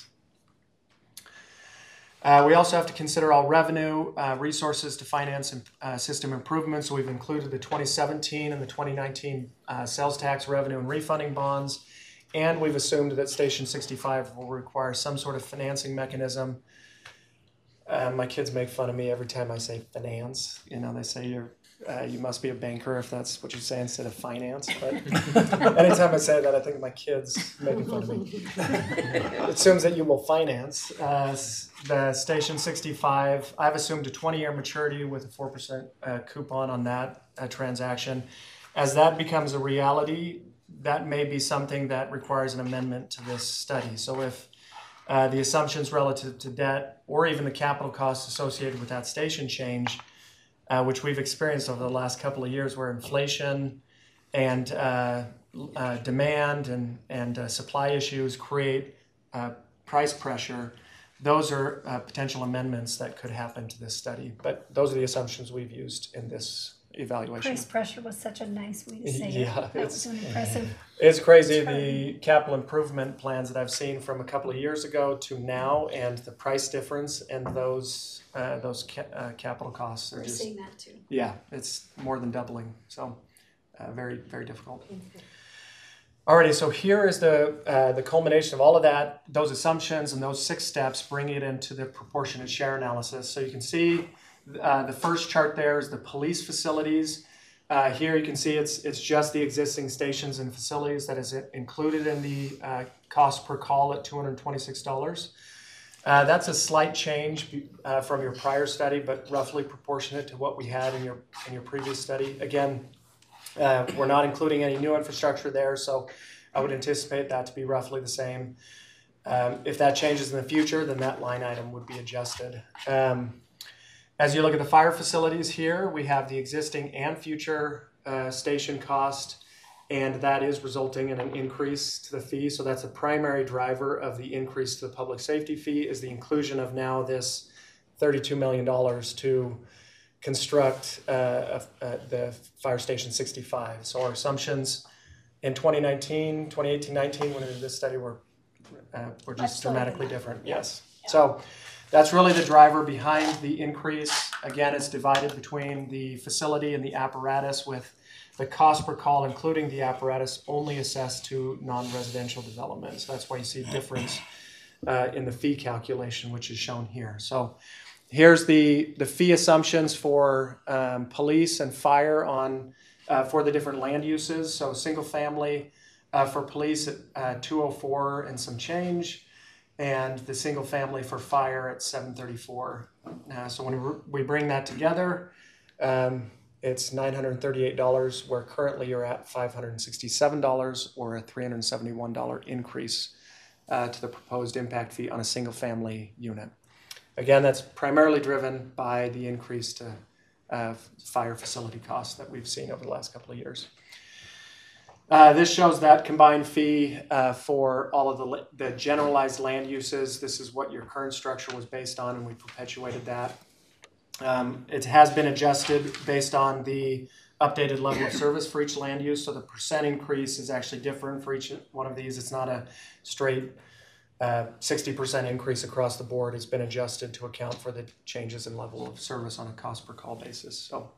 We also have to consider all revenue resources to finance system improvements. So we've included the 2017 and the 2019 sales tax revenue and refunding bonds. And we've assumed that Station 65 will require some sort of financing mechanism. My kids make fun of me every time I say finance. You know, they say you must be a banker if that's what you say instead of finance. But anytime I say that, I think of my kids making fun of me. It assumes that you will finance the Station 65. I've assumed a 20-year maturity with a 4% coupon on that transaction. As that becomes a reality, that may be something that requires an amendment to this study. So if the assumptions relative to debt or even the capital costs associated with that station change, which we've experienced over the last couple of years where inflation and demand and supply issues create price pressure, those are potential amendments that could happen to this study. But those are the assumptions we've used in this evaluation. Price pressure was such a nice way to say Yeah, it. That was an impressive. It's crazy the capital improvement plans that I've seen from a couple of years ago to now, and the price difference and those capital costs are We're just seeing that too. yeah, it's more than doubling. So very, very difficult. Alrighty, so here is the culmination of all of that, those assumptions and those 6 steps, bringing it into the proportionate share analysis. So you can see the first chart there is the police facilities. Here you can see it's just the existing stations and facilities that is included in the cost per call at $226. That's a slight change from your prior study, but roughly proportionate to what we had in your previous study. Again, we're not including any new infrastructure there, so I would anticipate that to be roughly the same. If that changes in the future, then that line item would be adjusted. As you look at the fire facilities here, we have the existing and future station cost, and that is resulting in an increase to the fee. So that's a primary driver of the increase to the public safety fee, is the inclusion of now this $32 million to construct the Fire Station 65. So our assumptions in 2018, 19, when we did this study were just dramatically different. Yes. Yeah. So that's really the driver behind the increase. Again, it's divided between the facility and the apparatus, with the cost per call, including the apparatus, only assessed to non-residential development. So that's why you see a difference in the fee calculation, which is shown here. So here's the fee assumptions for police and fire on for the different land uses. So single family for police at 204 and some change, and the single family for fire at 734. So when we bring that together, it's $938, where currently you're at $567, or a $371 increase to the proposed impact fee on a single family unit. Again, that's primarily driven by the increase to fire facility costs that we've seen over the last couple of years. This shows that combined fee for all of the generalized land uses. This is what your current structure was based on, and we perpetuated that. It has been adjusted based on the updated level of service for each land use, so the percent increase is actually different for each one of these. It's not a straight 60% increase across the board. It's been adjusted to account for the changes in level of service on a cost per call basis. So,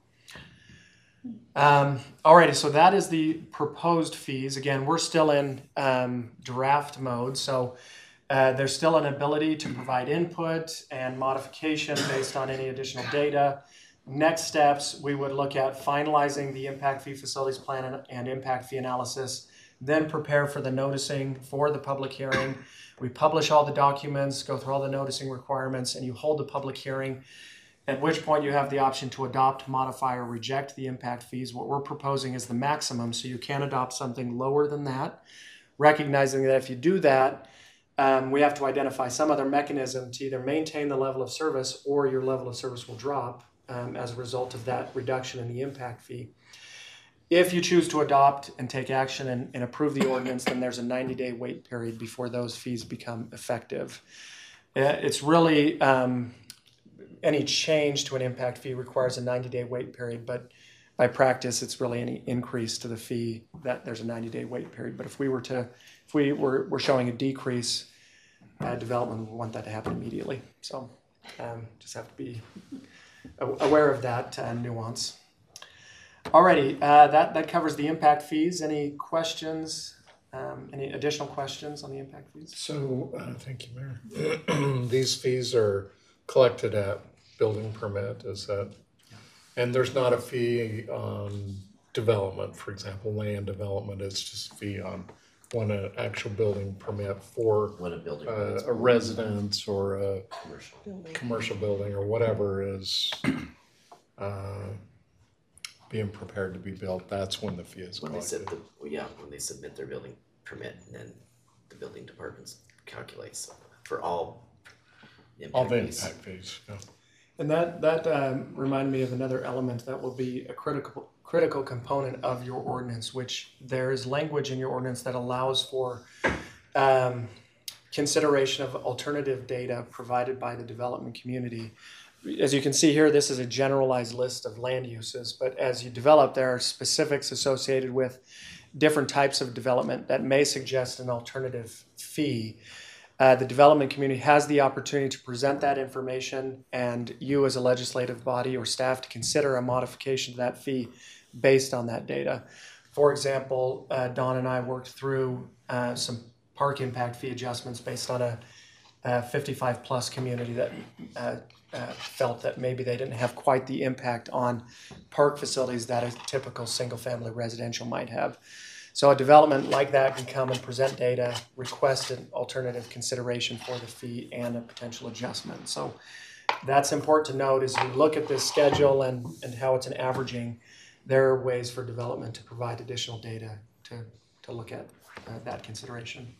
alrighty, so that is the proposed fees. Again, we're still in draft mode, so There's still an ability to provide input and modification based on any additional data. Next steps, we would look at finalizing the impact fee facilities plan and impact fee analysis, then prepare for the noticing for the public hearing. We publish all the documents, go through all the noticing requirements, and you hold the public hearing, at which point you have the option to adopt, modify, or reject the impact fees. What we're proposing is the maximum, so you can adopt something lower than that, recognizing that if you do that, we have to identify some other mechanism to either maintain the level of service or your level of service will drop as a result of that reduction in the impact fee. If you choose to adopt and take action and approve the ordinance, then there's a 90-day wait period before those fees become effective. It's really, any change to an impact fee requires a 90-day wait period, but by practice, it's really any increase to the fee that there's a 90-day wait period. But if we were showing a decrease, development would want that to happen immediately. So just have to be aware of that nuance. Alrighty, that covers the impact fees. Any questions? Any additional questions on the impact fees? So, thank you, Mayor. These fees are collected at building permit, is that? And there's not a fee on development, for example, land development. It's just a fee on when an actual building permit for When a building a residence or a commercial. commercial building or whatever is being prepared to be built. That's when the fee is When they collected. when they submit their building permit, and then the building department calculates for all All the fees. impact fees, yeah. And that reminded me of another element that will be a critical component of your ordinance, which there is language in your ordinance that allows for consideration of alternative data provided by the development community. As you can see here, this is a generalized list of land uses, but as you develop, there are specifics associated with different types of development that may suggest an alternative fee. The development community has the opportunity to present that information, and you as a legislative body or staff to consider a modification to that fee based on that data. For example, Don and I worked through some park impact fee adjustments based on a 55 plus community that felt that maybe they didn't have quite the impact on park facilities that a typical single family residential might have. So a development like that can come and present data, request an alternative consideration for the fee and a potential adjustment. So that's important to note as you look at this schedule and how it's an averaging. There are ways for development to provide additional data to look at that consideration.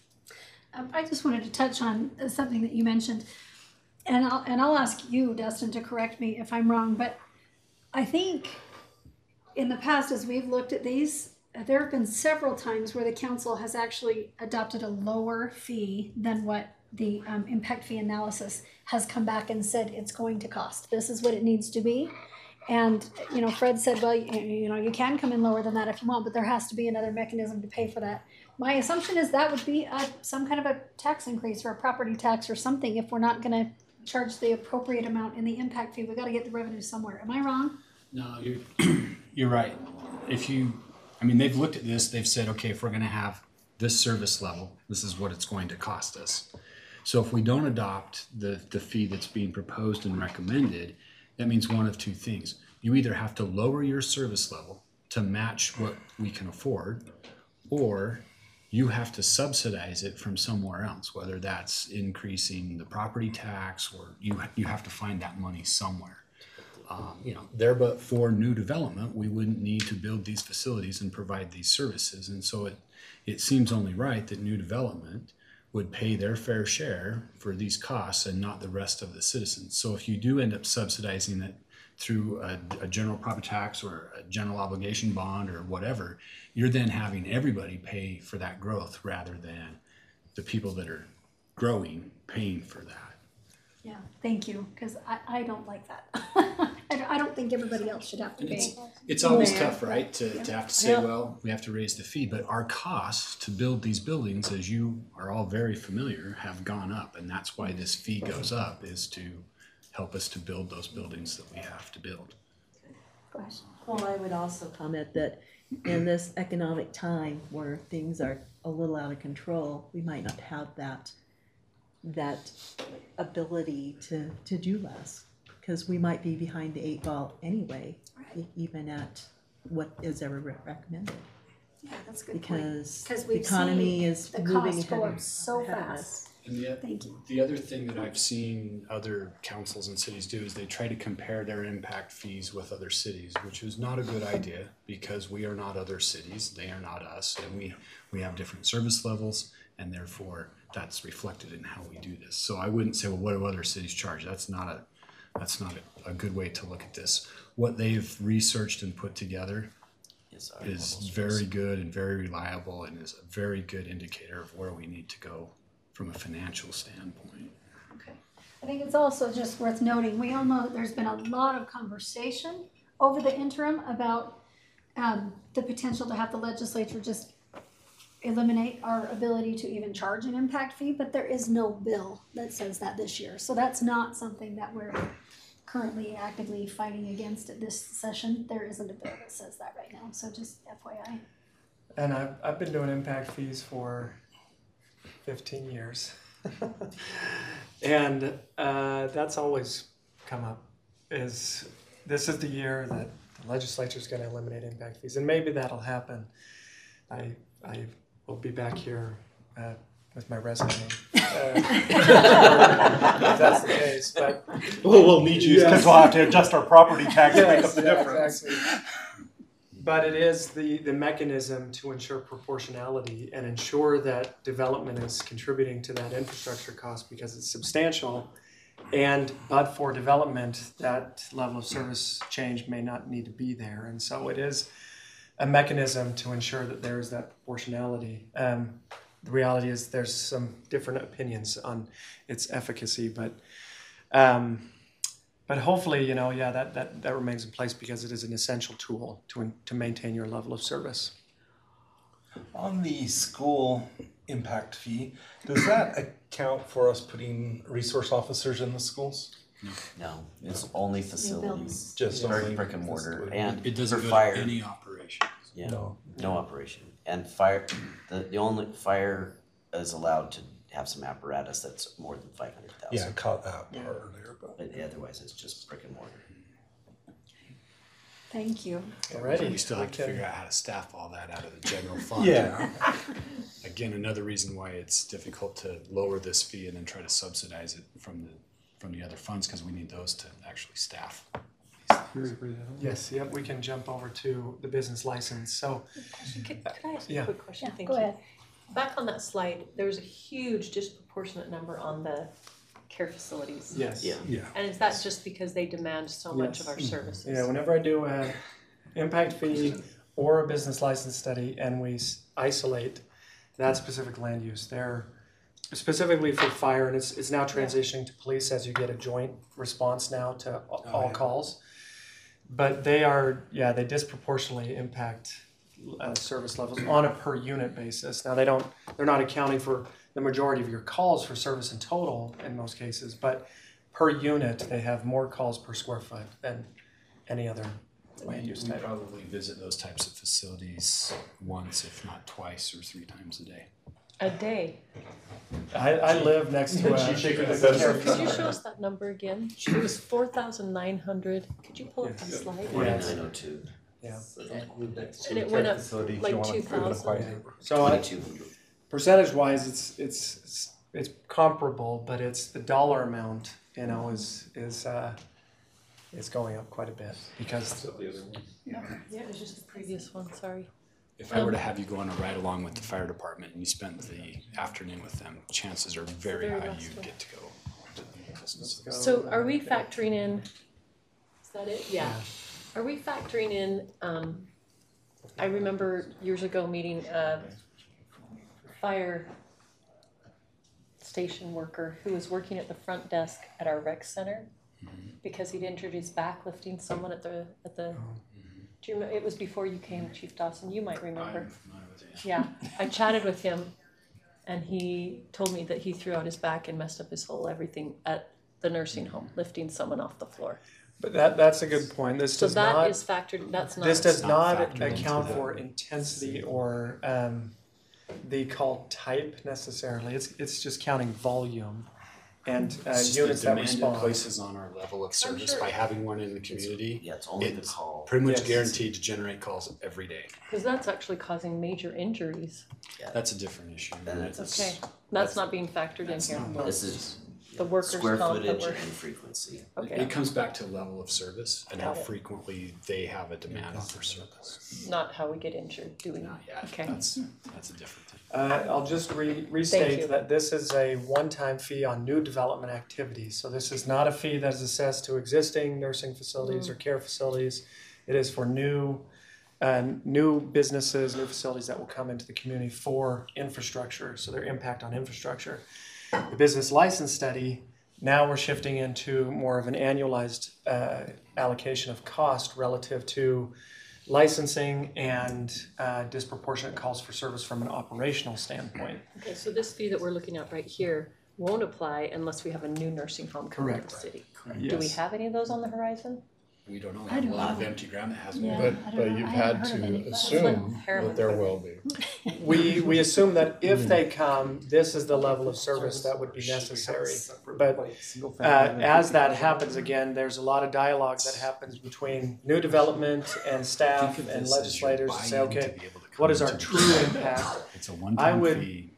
I just wanted to touch on something that you mentioned, and I'll ask you, Dustin, to correct me if I'm wrong, but I think in the past, as we've looked at these, there have been several times where the council has actually adopted a lower fee than what the impact fee analysis has come back and said it's going to cost. This is what it needs to be. And, you know, Fred said, well, you can come in lower than that if you want, but there has to be another mechanism to pay for that. My assumption is that would be some kind of a tax increase or a property tax or something. If we're not going to charge the appropriate amount in the impact fee, we got to get the revenue somewhere. Am I wrong? No, you're right. They've looked at this, they've said, okay, if we're gonna have this service level, this is what it's going to cost us. So if we don't adopt the fee that's being proposed and recommended, that means one of two things. You either have to lower your service level to match what we can afford, or you have to subsidize it from somewhere else, whether that's increasing the property tax, or you have to find that money somewhere. There, but for new development, we wouldn't need to build these facilities and provide these services. And so it seems only right that new development would pay their fair share for these costs and not the rest of the citizens. So if you do end up subsidizing it through a general property tax or a general obligation bond or whatever, you're then having everybody pay for that growth rather than the people that are growing paying for that. Yeah, thank you, because I don't like that. I don't think everybody else should have to pay. It's always tough, right, to have to say, well, we have to raise the fee, but our costs to build these buildings, as you are all very familiar, have gone up, and that's why this fee goes up, is to help us to build those buildings that we have to build. Well, I would also comment that in this economic time where things are a little out of control, we might not have that that ability to do less, because we might be behind the 8 ball anyway, even at what is ever recommended. Yeah, that's a good Because point. the economy is the moving costs go ahead up so ahead of fast. us. And Thank you. the other thing that I've seen other councils and cities do is they try to compare their impact fees with other cities, which is not a good idea because we are not other cities, they are not us, and we have different service levels, and therefore that's reflected in how we do this. So I wouldn't say, well, what do other cities charge? That's not a good way to look at this. What they've researched and put together is very good and very reliable and is a very good indicator of where we need to go from a financial standpoint. Okay. I think it's also just worth noting, we all know that there's been a lot of conversation over the interim about the potential to have the legislature just eliminate our ability to even charge an impact fee, but there is no bill that says that this year. So that's not something that we're currently actively fighting against at this session. There isn't a bill that says that right now, so just FYI. And I've been doing impact fees for 15 years. And that's always come up, is this is the year that the legislature's going to eliminate impact fees. And maybe that'll happen. I will be back here with my resume. If that's the case, but we'll need you because we'll have to adjust our property tax to make up the difference. Exactly. But it is the mechanism to ensure proportionality and ensure that development is contributing to that infrastructure cost because it's substantial. But for development, that level of service change may not need to be there. And so it is a mechanism to ensure that there is that proportionality. The reality is there's some different opinions on its efficacy, but hopefully, that remains in place because it is an essential tool to maintain your level of service. On the school impact fee, does that account for us putting resource officers in the schools? No, it's only facilities, Just very brick and mortar, and It doesn't for go fire. to any operation. Yeah, No. no operation. And fire, the only fire is allowed to have some apparatus that's more than 500,000. Yeah, I caught that part earlier. But otherwise, it's just brick and mortar. Thank you. Alrighty. We still have to figure out how to staff all that out of the general fund. Yeah. Again, another reason why it's difficult to lower this fee and then try to subsidize it from the other funds, because we need those to actually staff. Yes, yep, we can jump over to the business license. So, Could I ask yeah. a quick question? Yeah, Thank go you. ahead. Back on that slide, there was a huge disproportionate number on the care facilities. yes. Yeah. Yeah. And is that just because they demand so much of our services? Yeah, whenever I do an impact fee or a business license study and we isolate that specific land use, they're specifically for fire, and it's now transitioning to police as you get a joint response now to all calls. But they disproportionately impact service levels on a per unit basis. Now they're not accounting for the majority of your calls for service in total in most cases, but per unit they have more calls per square foot than any other land use We type. probably visit those types of facilities once, if not twice or 3 times a day. A day. I live next to a shaking her care head. Could you show us that number again? It was 4,900. Could you pull up the slide? 4902. Yeah. And it went up like 2,000. So 2200. percentage wise, it's comparable, but it's the dollar amount, is going up quite a bit because Yeah, it was just the previous one, sorry. If I were to have you go on a ride along with the fire department and you spent the afternoon with them, chances are very very high last you'd one. get to go to the business. So are we factoring in, is that it? Yeah. Are we factoring in, I remember years ago meeting a fire station worker who was working at the front desk at our rec center because he'd injured his back lifting someone at the, do you remember, it was before you came, Chief Dawson, you might remember. Yeah, I chatted with him and he told me that he threw out his back and messed up his whole everything at the nursing home, lifting someone off the floor. but that's a good point. This So does that not is factored, that's not. this does not not factored into account the for intensity or the call type necessarily. It's just counting volume and It's just units the that demand it respond. places on our level of service sure. by having one in the community. Yeah, it's only the It's call. pretty much Yes. guaranteed to generate calls every day. Because that's actually causing major injuries. That's a different issue. That's- Okay, that's not being factored in That's here. not- This is The workers' square comp that footage we're, and frequency. okay, It comes back to level of service and how Got it. frequently they have a demand on their service. not how we get injured, do we? Not yet. Okay. That's a different thing. I'll just Thank restate you. that this is a one-time fee on new development activities. So this is not a fee that is assessed to existing nursing facilities or care facilities. It is for new businesses, new facilities that will come into the community for infrastructure, so their impact on infrastructure. The business license study, now we're shifting into more of an annualized allocation of cost relative to licensing and disproportionate calls for service from an operational standpoint. Okay, so this fee that we're looking at right here won't apply unless we have a new nursing home coming to the Correct. city. Yes. Do we have any of those on the horizon? We don't know. We I have a don't lot of know. empty ground that hasn't Yeah. been. I don't But know. you've I had haven't heard of any, to but- assume Heroin that there equipment. will be. We assume that if they come, this is the level of service that would be necessary. But as that happens again, there's a lot of dialogue that happens between new development and staff Think of and this as your legislators to say, buy-in to okay, be able to come what is our into true the- impact? It's a I one-time would- fee.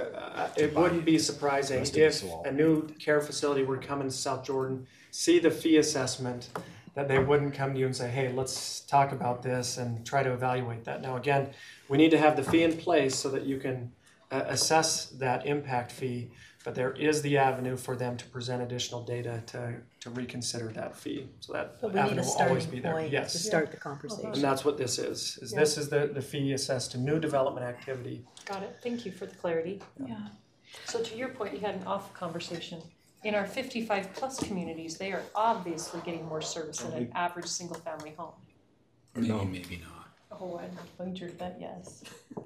It wouldn't be surprising Rest of if us will. a new care facility were to come into South Jordan, see the fee assessment, that they wouldn't come to you and say, hey, let's talk about this and try to evaluate that. Now, again, we need to have the fee in place so that you can assess that impact fee, but there is the avenue for them to present additional data to reconsider that fee. So that But we need avenue a will always starting be there. point to Yes. start the conversation. And that's what this is this is the fee assessed to new development activity. Got it, thank you for the clarity. Yeah. So to your point, you had an off conversation. In our 55 plus communities, they are obviously getting more service than an average single family home. Maybe, maybe not. Oh, I wagered that yes.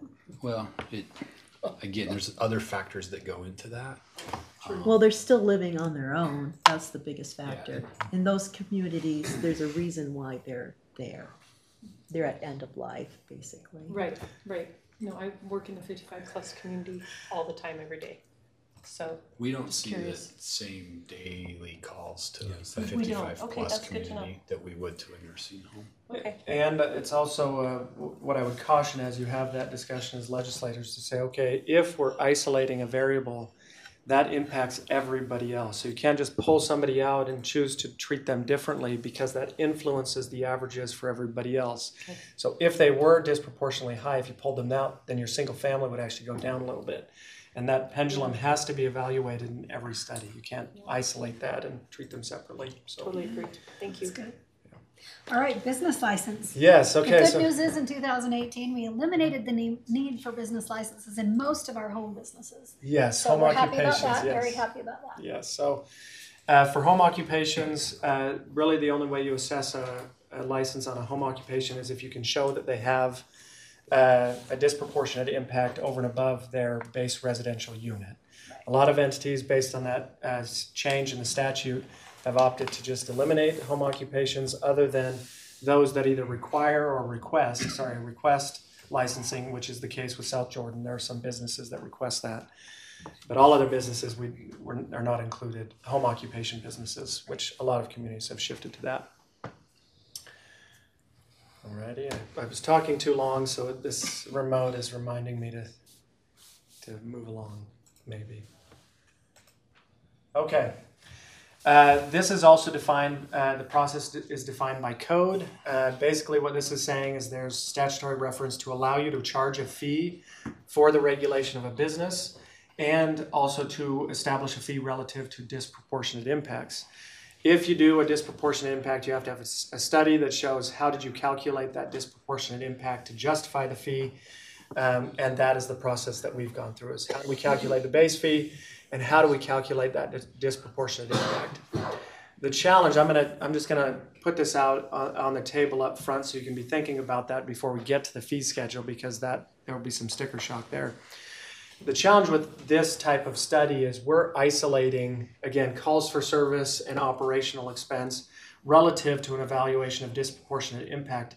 Well, again, there's other factors that go into that. Well, they're still living on their own. That's the biggest factor. In those communities, there's a reason why they're there. They're at end of life, basically. Right, right. No, I work in the 55 plus community all the time, every day. So, We don't see the curious. same daily calls to the We don't. 55 Okay, plus that's good to know. community that we would to a nursing home. okay. And it's also what I would caution as you have that discussion as legislators to say, okay, if we're isolating a variable, that impacts everybody else. So you can't just pull somebody out and choose to treat them differently because that influences the averages for everybody else. Okay. So if they were disproportionately high, if you pulled them out, then your single family would actually go down a little bit. And that pendulum has to be evaluated in every study. You can't isolate that and treat them separately. So Totally agree. Thank you. That's good. All right, business license. yes, The okay. good So news is in 2018, we eliminated the need for business licenses in most of our home businesses. yes, So home we're happy about occupations. that, Yes. very happy about that. Yes, so for home occupations, really the only way you assess a license on a home occupation is if you can show that they have a disproportionate impact over and above their base residential unit. A lot of entities, based on that change in the statute, have opted to just eliminate home occupations other than those that either require or request licensing, which is the case with South Jordan. There are some businesses that request that. But all other businesses are not included, home occupation businesses, which a lot of communities have shifted to that. Alrighty, I was talking too long, so this remote is reminding me to move along, maybe. Okay. This is also defined, the process is defined by code. Basically what this is saying is there's statutory reference to allow you to charge a fee for the regulation of a business and also to establish a fee relative to disproportionate impacts. If you do a disproportionate impact, you have to have a study that shows how did you calculate that disproportionate impact to justify the fee. And that is the process that we've gone through, is how do we calculate the base fee and how do we calculate that disproportionate impact. The challenge, I'm just gonna put this out on the table up front so you can be thinking about that before we get to the fee schedule, because there will be some sticker shock there. The challenge with this type of study is we're isolating, again, calls for service and operational expense relative to an evaluation of disproportionate impact.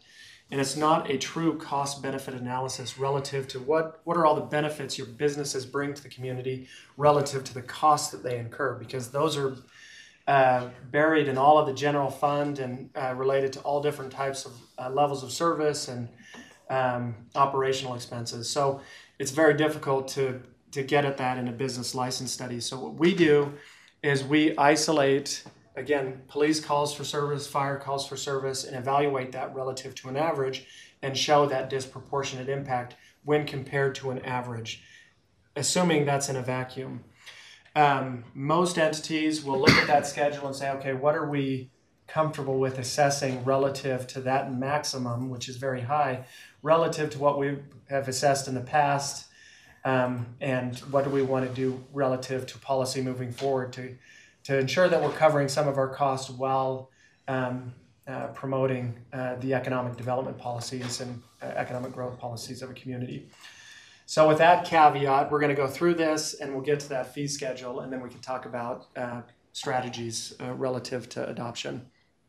And it's not a true cost-benefit analysis relative to what are all the benefits your businesses bring to the community relative to the costs that they incur, because those are buried in all of the general fund and related to all different types of levels of service and operational expenses. So it's very difficult to get at that in a business license study. So what we do is we isolate, again, police calls for service, fire calls for service, and evaluate that relative to an average and show that disproportionate impact when compared to an average, assuming that's in a vacuum. Most entities will look at that schedule and say, okay, what are we comfortable with assessing relative to that maximum, which is very high, relative to what we have assessed in the past, and what do we want to do relative to policy moving forward to ensure that we're covering some of our costs while promoting the economic development policies and economic growth policies of a community. So with that caveat, we're going to go through this and we'll get to that fee schedule, and then we can talk about strategies relative to adoption.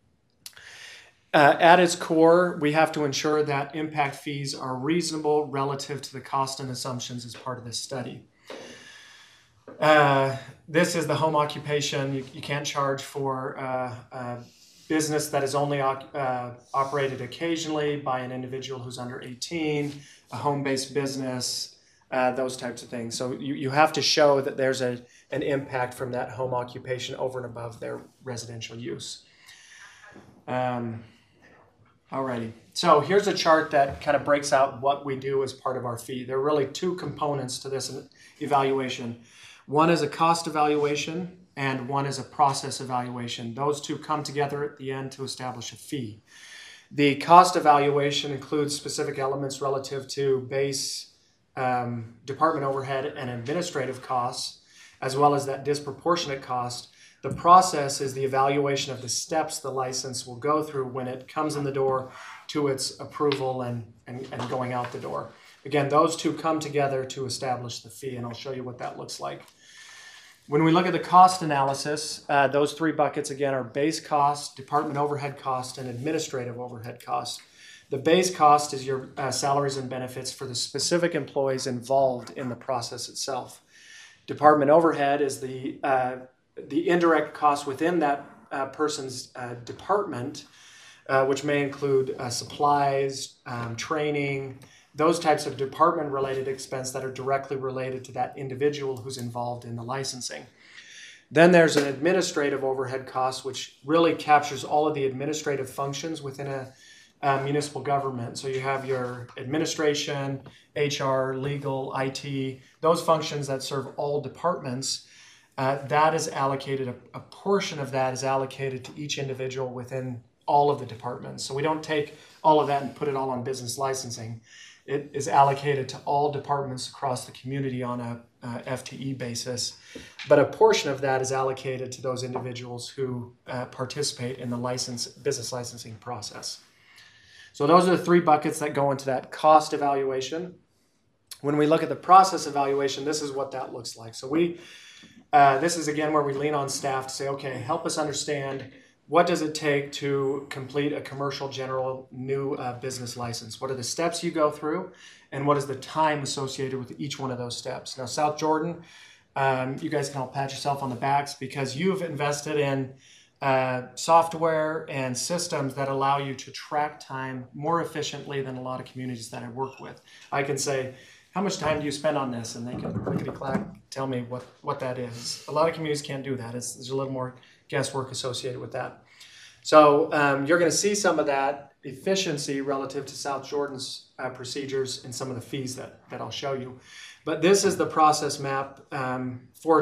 At its core, we have to ensure that impact fees are reasonable relative to the cost and assumptions as part of this study. This is the home occupation. You can't charge for a business that is only operated occasionally by an individual who's under 18, a home-based business, those types of things. So you have to show that there's an impact from that home occupation over and above their residential use. Alrighty, so here's a chart that kind of breaks out what we do as part of our fee. There are really two components to this evaluation. One is a cost evaluation and one is a process evaluation. Those two come together at the end to establish a fee. The cost evaluation includes specific elements relative to base department overhead and administrative costs, as well as that disproportionate cost. The process is the evaluation of the steps the license will go through when it comes in the door to its approval and going out the door. Again, those two come together to establish the fee, and I'll show you what that looks like. When we look at the cost analysis, those three buckets, again, are base cost, department overhead cost, and administrative overhead cost. The base cost is your salaries and benefits for the specific employees involved in the process itself. Department overhead is the indirect cost within that person's department, which may include supplies, training, those types of department-related expense that are directly related to that individual who's involved in the licensing. Then there's an administrative overhead cost, which really captures all of the administrative functions within a municipal government. So you have your administration, HR, legal, IT, those functions that serve all departments. That is allocated, a portion of that is allocated to each individual within all of the departments. So we don't take all of that and put it all on business licensing. It is allocated to all departments across the community on a FTE basis. But a portion of that is allocated to those individuals who participate in the business licensing process. So those are the three buckets that go into that cost evaluation. When we look at the process evaluation, this is what that looks like. So this is again where we lean on staff to say, okay, help us understand what does it take to complete a commercial general new business license? What are the steps you go through, and what is the time associated with each one of those steps? Now, South Jordan, you guys can all pat yourself on the backs because you've invested in software and systems that allow you to track time more efficiently than a lot of communities that I work with. I can say, how much time do you spend on this? And they can clickety-clack tell me what that is. A lot of communities can't do that. There's a little more guesswork associated with that. So you're going to see some of that efficiency relative to South Jordan's procedures in some of the fees that I'll show you. But this is the process map for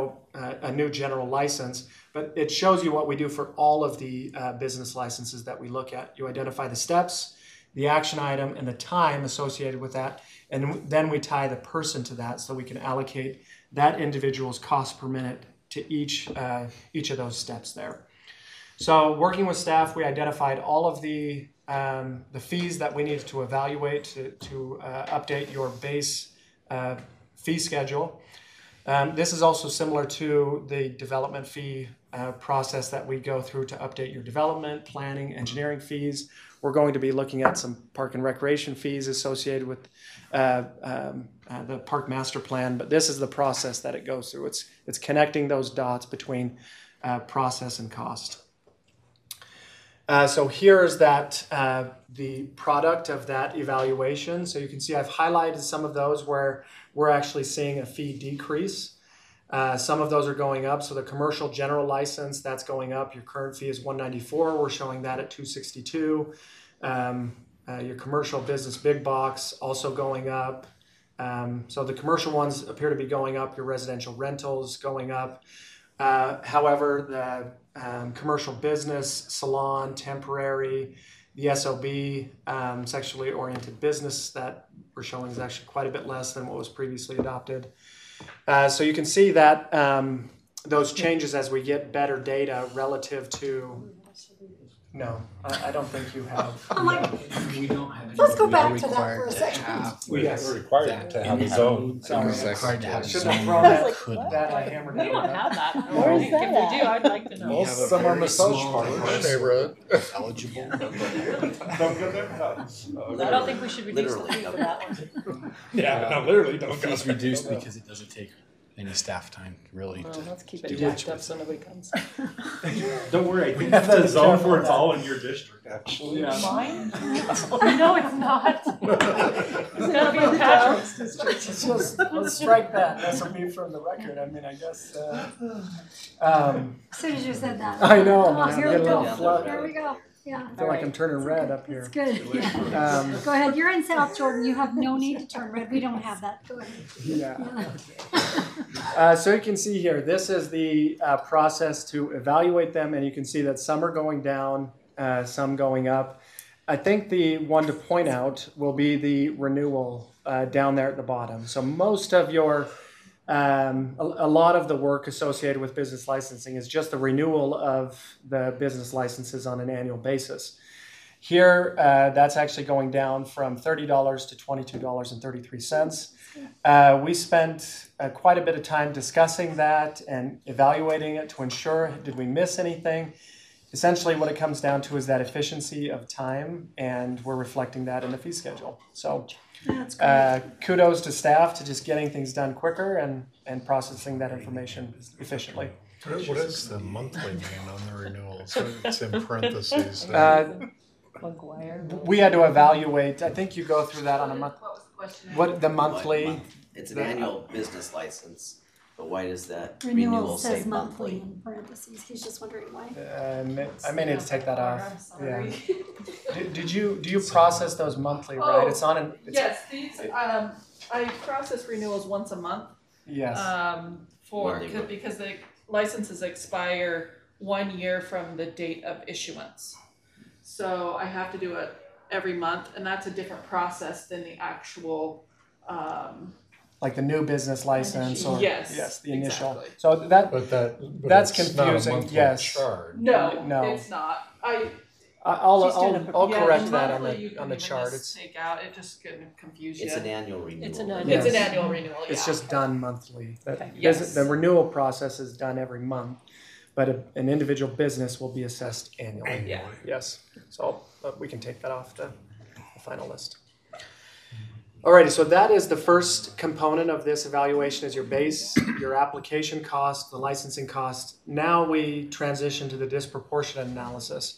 a new general license. But it shows you what we do for all of the business licenses that we look at. You identify the steps, the action item, and the time associated with that. And then we tie the person to that so we can allocate that individual's cost per minute to each of those steps there. So working with staff, we identified all of the fees that we needed to evaluate to update your base fee schedule. This is also similar to the development fee process that we go through to update your development, planning, engineering fees. We're going to be looking at some park and recreation fees associated with the park master plan, but this is the process that it goes through. It's connecting those dots between process and cost. So here's that the product of that evaluation. So you can see I've highlighted some of those where we're actually seeing a fee decrease. Some of those are going up. So the commercial general license, that's going up. Your current fee is $194. We're showing that at $262. Your commercial business big box also going up. So the commercial ones appear to be going up. Your residential rentals going up. However, the commercial business, salon, temporary, the SOB, sexually oriented business that we're showing is actually quite a bit less than what was previously adopted. So you can see that those changes as we get better data relative to. No, I don't think you have. I'm like, We don't have. let's go back to that for a second. Yes. We're required to have a zone. Sorry, Required to have a shouldn't have zone. thrown that I hammered We down. don't have that. Where is If that we do, I'd like to know. Well, some are massage parlors. Neighborhood. Eligible. Don't go there. I don't think we should reduce the Literally, fee for that one. Yeah, no, literally, don't go. Fees reduced because it doesn't take any staff time really Well, to let's keep do it much jacked up with so nobody comes. Don't worry, I think have that's to the be zone careful for with it's that. all in your district, actually. Yeah. Mine? No, it's not. It's gotta be in Patrick's district. Let's strike that. This will be from the record. I mean, I guess. As soon as you said that. I know, Oh, man. here I'm we getting a go. little flooded. Here we go. Yeah. I feel like I'm turning red up It's here. good. Yeah. Go ahead. You're in South Jordan. You have no need to turn red. We don't have that. Go ahead. Yeah. So you can see here, this is the process to evaluate them, and you can see that some are going down, some going up. I think the one to point out will be the renewal down there at the bottom. So most of your, a lot of the work associated with business licensing is just the renewal of the business licenses on an annual basis. Here, that's actually going down from $30 to $22.33. We spent quite a bit of time discussing that and evaluating it to ensure, did we miss anything? Essentially, what it comes down to is that efficiency of time, and we're reflecting that in the fee schedule. So That's great. kudos to staff to just getting things done quicker and processing that information efficiently. What does the monthly mean on the renewal? So it's in parentheses. We had to evaluate, I think you go through that on a month. What the monthly? It's an annual business license, but why does that Renewal renewal say says monthly monthly? in parentheses. He's just wondering why. I may need to take that off. Yeah. Do you process those monthly, right? It's on an. Yes, these, I process renewals once a month. Yes. Because the licenses expire 1 year from the date of issuance. So I have to do it every month, and that's a different process than the actual, like the new business license or Yes, the initial. exactly. So that But that's it's not a confusing. monthly Yes. charge. No. It's not. I'll Yeah, correct that on monthly you the can even chart. just take out, it just can confuse you. It's an annual renewal. It's an right? annual. It's an annual renewal, yeah. It's just done monthly. Yes. The renewal process is done every month, but an individual business will be assessed annually. Yeah. Yes. So we can take that off the final list. Alrighty, so that is the first component of this evaluation is your base, your application cost, the licensing cost. Now we transition to the disproportionate analysis.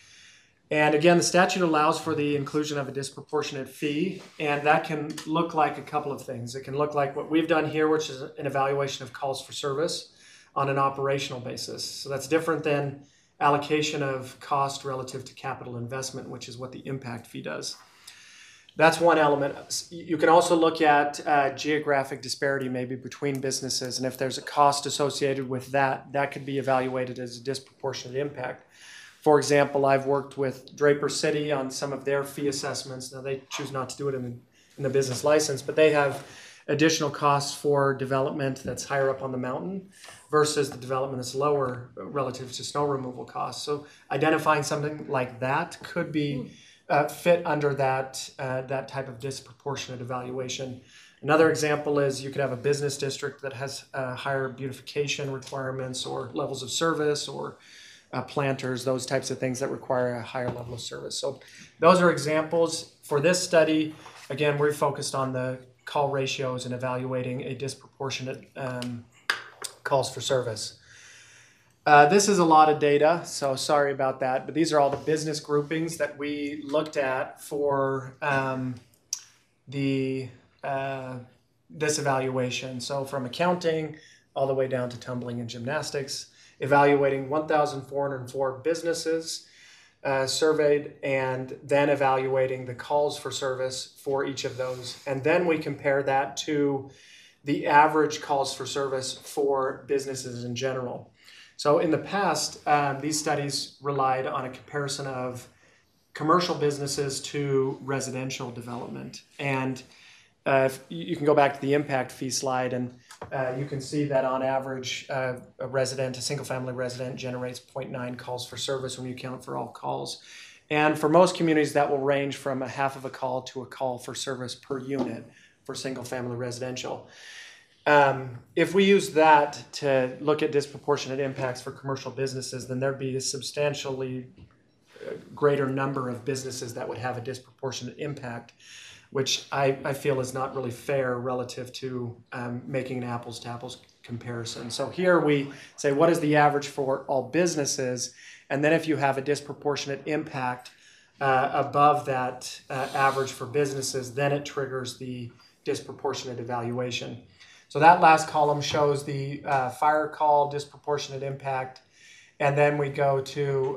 And again, the statute allows for the inclusion of a disproportionate fee, and that can look like a couple of things. It can look like what we've done here, which is an evaluation of calls for service on an operational basis. So that's different than allocation of cost relative to capital investment, which is what the impact fee does. That's one element. You can also look at geographic disparity maybe between businesses, and if there's a cost associated with that, that could be evaluated as a disproportionate impact. For example, I've worked with Draper City on some of their fee assessments. Now they choose not to do it in the business license, but they have additional costs for development that's higher up on the mountain versus the development that's lower relative to snow removal costs. So identifying something like that could be fit under that type of disproportionate evaluation. Another example is you could have a business district that has higher beautification requirements or levels of service, or planters, those types of things that require a higher level of service. So those are examples. For this study, again, we're focused on the call ratios and evaluating a disproportionate calls for service. This is a lot of data, so sorry about that, but these are all the business groupings that we looked at for this evaluation. So from accounting all the way down to tumbling and gymnastics, evaluating 1,404 businesses surveyed, and then evaluating the calls for service for each of those. And then we compare that to the average calls for service for businesses in general. So in the past, these studies relied on a comparison of commercial businesses to residential development. And if you can go back to the impact fee slide, and you can see that on average, a single-family resident generates 0.9 calls for service when you count for all calls. And for most communities, that will range from a half of a call to a call for service per unit for single-family residential. If we use that to look at disproportionate impacts for commercial businesses, then there'd be a substantially greater number of businesses that would have a disproportionate impact, which I feel is not really fair relative to making an apples to apples comparison. So here we say, what is the average for all businesses? And then if you have a disproportionate impact above that average for businesses, then it triggers the disproportionate evaluation. So that last column shows the fire call disproportionate impact. And then we go to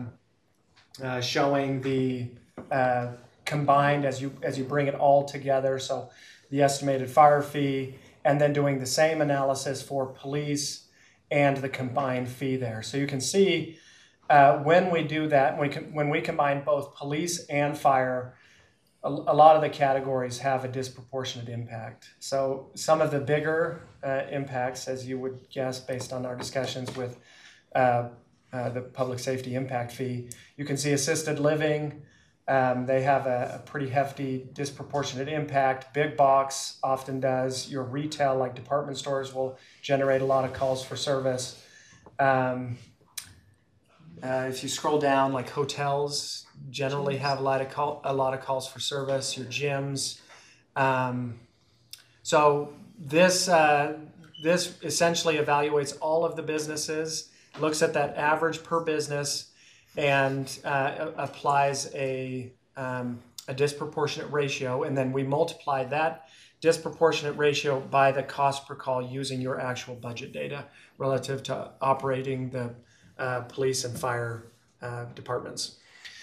showing the combined as you bring it all together. So the estimated fire fee, and then doing the same analysis for police and the combined fee there. So you can see when we do that, when we combine both police and fire, a lot of the categories have a disproportionate impact. So some of the bigger impacts, as you would guess based on our discussions with the public safety impact fee, you can see assisted living, they have a pretty hefty disproportionate impact. Big box often does. Your retail, like department stores, will generate a lot of calls for service. If you scroll down, like hotels generally have a lot of calls for service. Your gyms. So this essentially evaluates all of the businesses, looks at that average per business, and applies a disproportionate ratio, and then we multiply that disproportionate ratio by the cost per call using your actual budget data relative to operating the police and fire departments.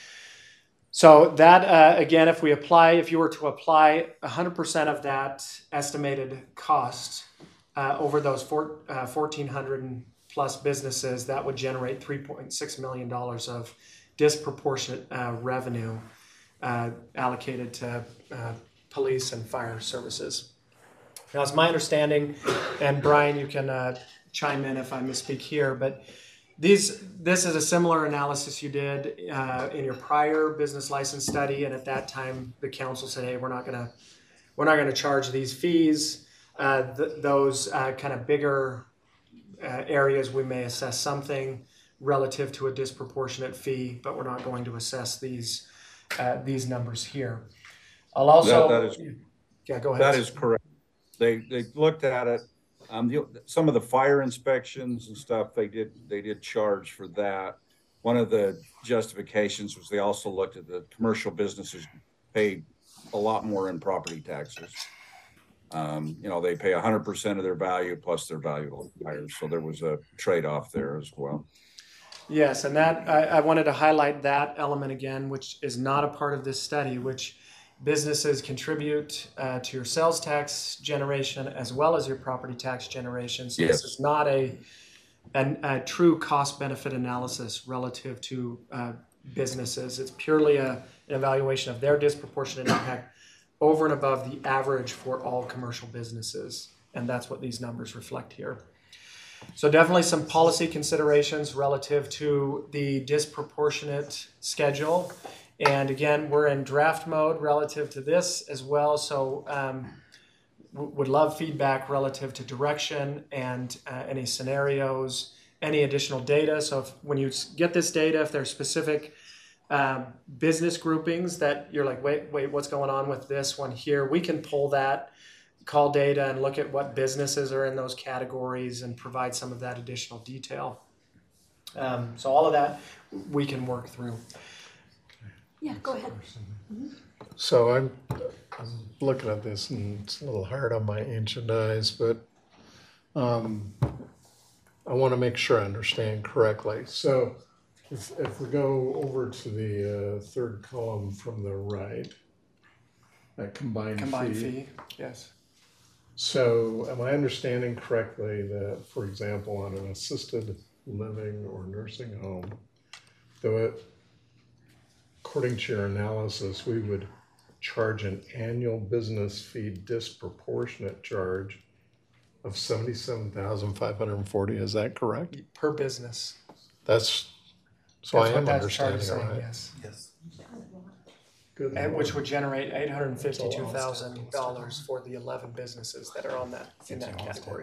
So that, again, if you were to apply 100% of that estimated cost over those 1,400 plus businesses, that would generate $3.6 million of disproportionate revenue allocated to police and fire services. Now, it's my understanding, and Brian, you can chime in if I misspeak here, but this is a similar analysis you did in your prior business license study, and at that time the council said, "Hey, we're not gonna charge these fees." Those kind of bigger areas we may assess something relative to a disproportionate fee, but we're not going to assess these numbers here. I'll also yeah, go ahead. That is correct. They looked at it. Some of the fire inspections and stuff they did charge for that. One of the justifications was they also looked at the commercial businesses pay a lot more in property taxes. They pay 100% of their value plus their value higher. So there was a trade-off there as well. Yes, and that I wanted to highlight that element again, which is not a part of this study, which businesses contribute to your sales tax generation as well as your property tax generation. So yes. This is not a true cost-benefit analysis relative to businesses. It's purely an evaluation of their disproportionate impact over and above the average for all commercial businesses. And that's what these numbers reflect here. So definitely some policy considerations relative to the disproportionate schedule. And again, we're in draft mode relative to this as well. So would love feedback relative to direction and any scenarios, any additional data. So when you get this data, if there's specific business groupings that you're like, wait, what's going on with this one here? We can pull that call data and look at what businesses are in those categories and provide some of that additional detail. So all of that we can work through. Yeah, go ahead. So I'm looking at this and it's a little hard on my ancient eyes, but I want to make sure I understand correctly. So if we go over to the third column from the right, that combined fee. Yes. So am I understanding correctly that, for example, on an assisted living or nursing home, though according to your analysis, we would charge an annual business fee disproportionate charge of $77,540, is that correct? Per business. So That's I am what that's understanding saying, it right. yes. Yes. Good And which Lord. would generate $852,000 for the 11 businesses that are on that in that category.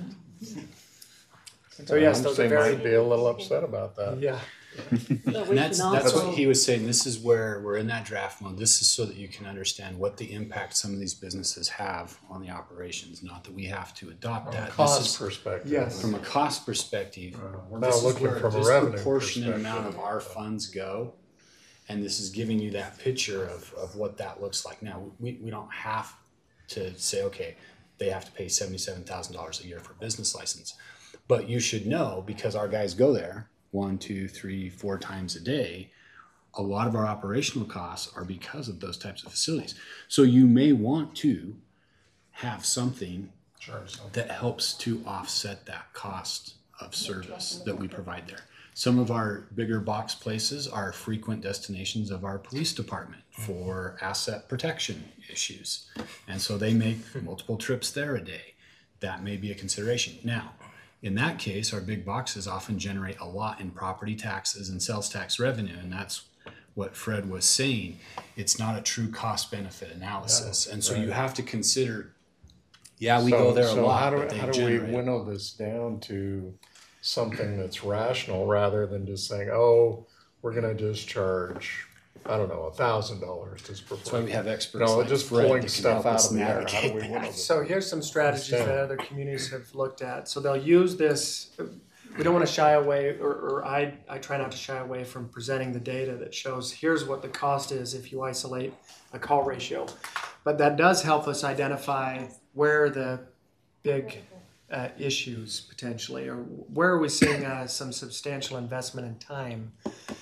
So yes, those are They very might be a little upset about that. yeah. And that's what he was saying. This is where we're in that draft mode. This is so that you can understand what the impact some of these businesses have on the operations. Not that we have to adopt From a that. cost This is perspective. Yes. from a cost perspective. We're not this is looking where from a revenue disproportionate perspective. amount of our funds go, and this is giving you that picture of what that looks like. Now we don't have to say, okay, they have to pay $77,000 a year for a business license, but you should know, because our guys go there 1, 2, 3, 4 times a day. A lot of our operational costs are because of those types of facilities. So you may want to have something that helps to offset that cost of service that we provide there. Some of our bigger box places are frequent destinations of our police department for asset protection issues. And so they make multiple trips there a day. That may be a consideration. Now, in that case, our big boxes often generate a lot in property taxes and sales tax revenue, and that's what Fred was saying. It's not a true cost benefit analysis, and so you have to consider. Yeah, we go there a lot. How but do they we generate- winnow this down to something that's rational rather than just saying, oh, we're going to just charge, I don't know, $1,000 That's why disproportionate? we have experts No, like just Fred pulling that can stuff help out us of the air. How do navigate we that. winnow this? So here's some strategies Understand. that other communities have looked at. So they'll use this. We don't want to shy away, or I try not to shy away from presenting the data that shows here's what the cost is if you isolate a call ratio. But that does help us identify where the big issues potentially, or where are we seeing some substantial investment in time.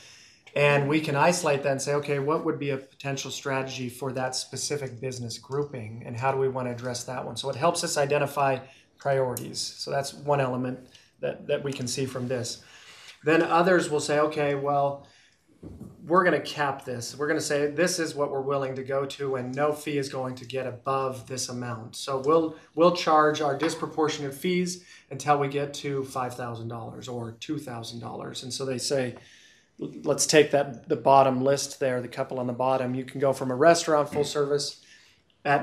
And we can isolate that and say, okay, what would be a potential strategy for that specific business grouping, and how do we want to address that one? So it helps us identify priorities. So that's one element that we can see from this. Then others will say, okay, well, we're going to cap this. We're going to say this is what we're willing to go to, and no fee is going to get above this amount. So we'll charge our disproportionate fees until we get to $5,000 or $2,000. And so they say, let's take the bottom list there, the couple on the bottom. You can go from a restaurant full service at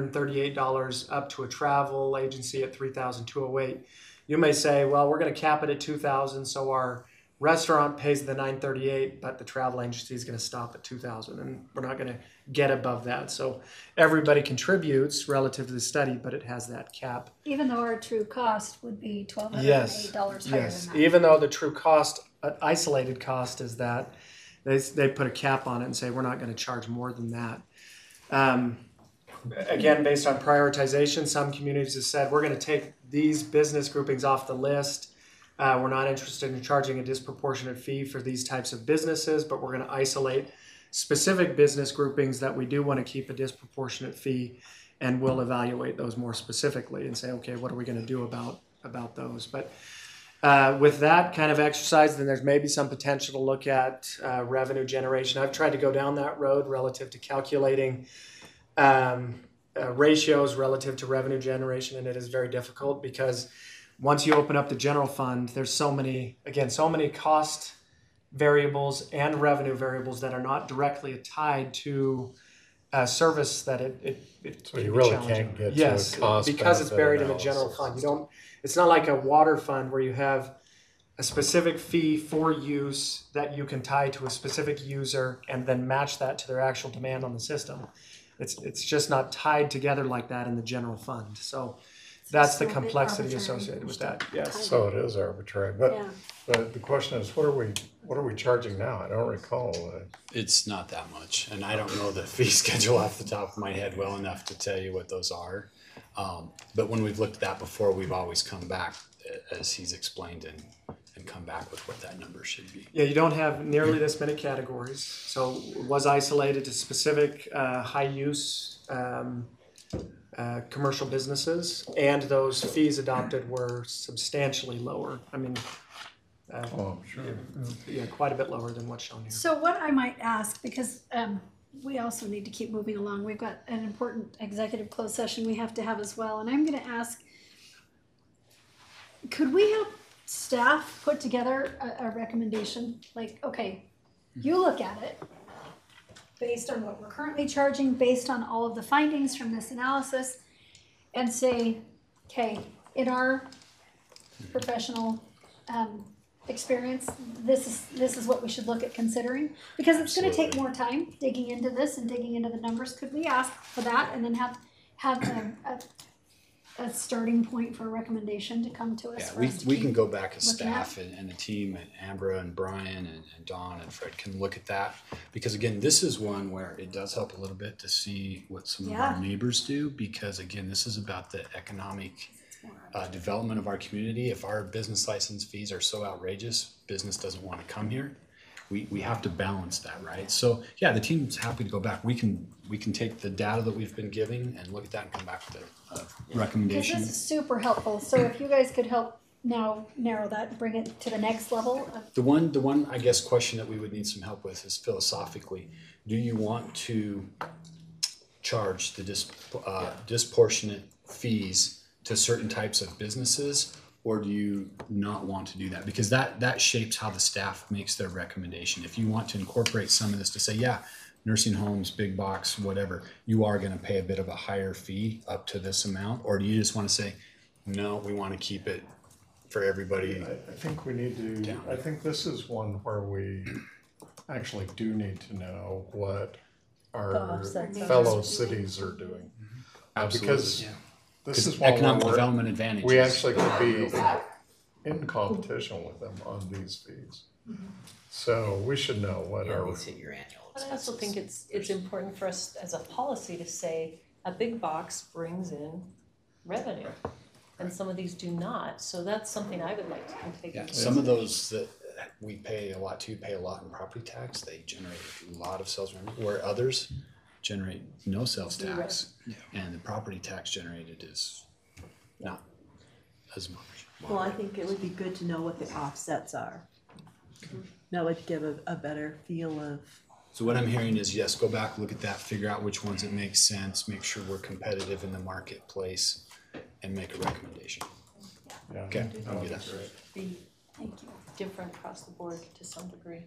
$938 up to a travel agency at $3,208. You may say, well, we're going to cap it at $2,000, so our restaurant pays the $938, but the travel agency is going to stop at $2,000, and we're not going to get above that. So everybody contributes relative to the study, but it has that cap. Even though our true cost would be $1,208 Yes. higher Yes. than that. Even though the true cost, isolated cost, is that they put a cap on it and say we're not going to charge more than that. Again, based on prioritization, some communities have said we're going to take these business groupings off the list. We're not interested in charging a disproportionate fee for these types of businesses, but we're going to isolate specific business groupings that we do want to keep a disproportionate fee, and we'll evaluate those more specifically and say, okay, what are we going to do about those? But with that kind of exercise, then there's maybe some potential to look at revenue generation. I've tried to go down that road relative to calculating ratios relative to revenue generation, and it is very difficult because once you open up the general fund, there's so many cost variables and revenue variables that are not directly tied to service that it So can you be really challenging. can't get to a Yes, cost because it's benefit buried in the analysis. general fund. You don't. It's not like a water fund where you have a specific fee for use that you can tie to a specific user and then match that to their actual demand on the system. It's just not tied together like that in the general fund. So that's the still a bit complexity arbitrary. associated with that. Yes. So it is arbitrary, but, Yeah. but the question is, what are we charging now? I don't recall. It's not that much, and I don't know the fee schedule off the top of my head well enough to tell you what those are. But when we've looked at that before, we've always come back, as he's explained, and come back with what that number should be. Yeah, you don't have nearly this many categories. So it was isolated to specific high use commercial businesses, and those fees adopted were substantially lower. I mean, Sure. yeah, quite a bit lower than what's shown here. So what I might ask, because we also need to keep moving along, we've got an important executive closed session we have to have as well, and I'm going to ask, could we have staff put together a recommendation? Like, okay, you look at it based on what we're currently charging, based on all of the findings from this analysis, and say, okay, in our professional experience, this is what we should look at considering, because it's going to take more time digging into this and digging into the numbers. Could we ask for that and then have a starting point for a recommendation to come to us? Yeah, for us to we keep can go back as looking at? staff and the team, and Ambra and Brian and Don and Fred can look at that, because again, this is one where it does help a little bit to see what some of our neighbors do, because again, this is about the economic development of our community. If our business license fees are so outrageous, business doesn't want to come here. We have to balance that, right? So yeah, the team's happy to go back. We can take the data that we've been giving and look at that and come back with a recommendation. Because this is super helpful. So if you guys could help now narrow that and bring it to the next level. The one I guess question that we would need some help with is philosophically, do you want to charge the disproportionate fees to certain types of businesses, or do you not want to do that? Because that shapes how the staff makes their recommendation. If you want to incorporate some of this to say, yeah, nursing homes, big box, whatever, you are going to pay a bit of a higher fee up to this amount, or do you just want to say, no, we want to keep it for everybody? I think we need to, I think this is one where we actually do need to know what our fellow cities are doing. Absolutely. Because this is one economic where development advantages. we actually could be in competition with them on these fees. So we should know what our. Hit your annual. But I also think it's important for us as a policy to say a big box brings in revenue, and some of these do not. So that's something I would like to take. Yeah, some of those that we pay a lot in property tax, they generate a lot of sales revenue, where others generate no sales tax, and the property tax generated is not as much. Well, I think it would be good to know what the offsets are. That would give a better feel of. So what I'm hearing is, yes, go back, look at that, figure out which ones it makes sense, make sure we're competitive in the marketplace, and make a recommendation. Yeah. Okay, I'll do that. Be different across the board to some degree.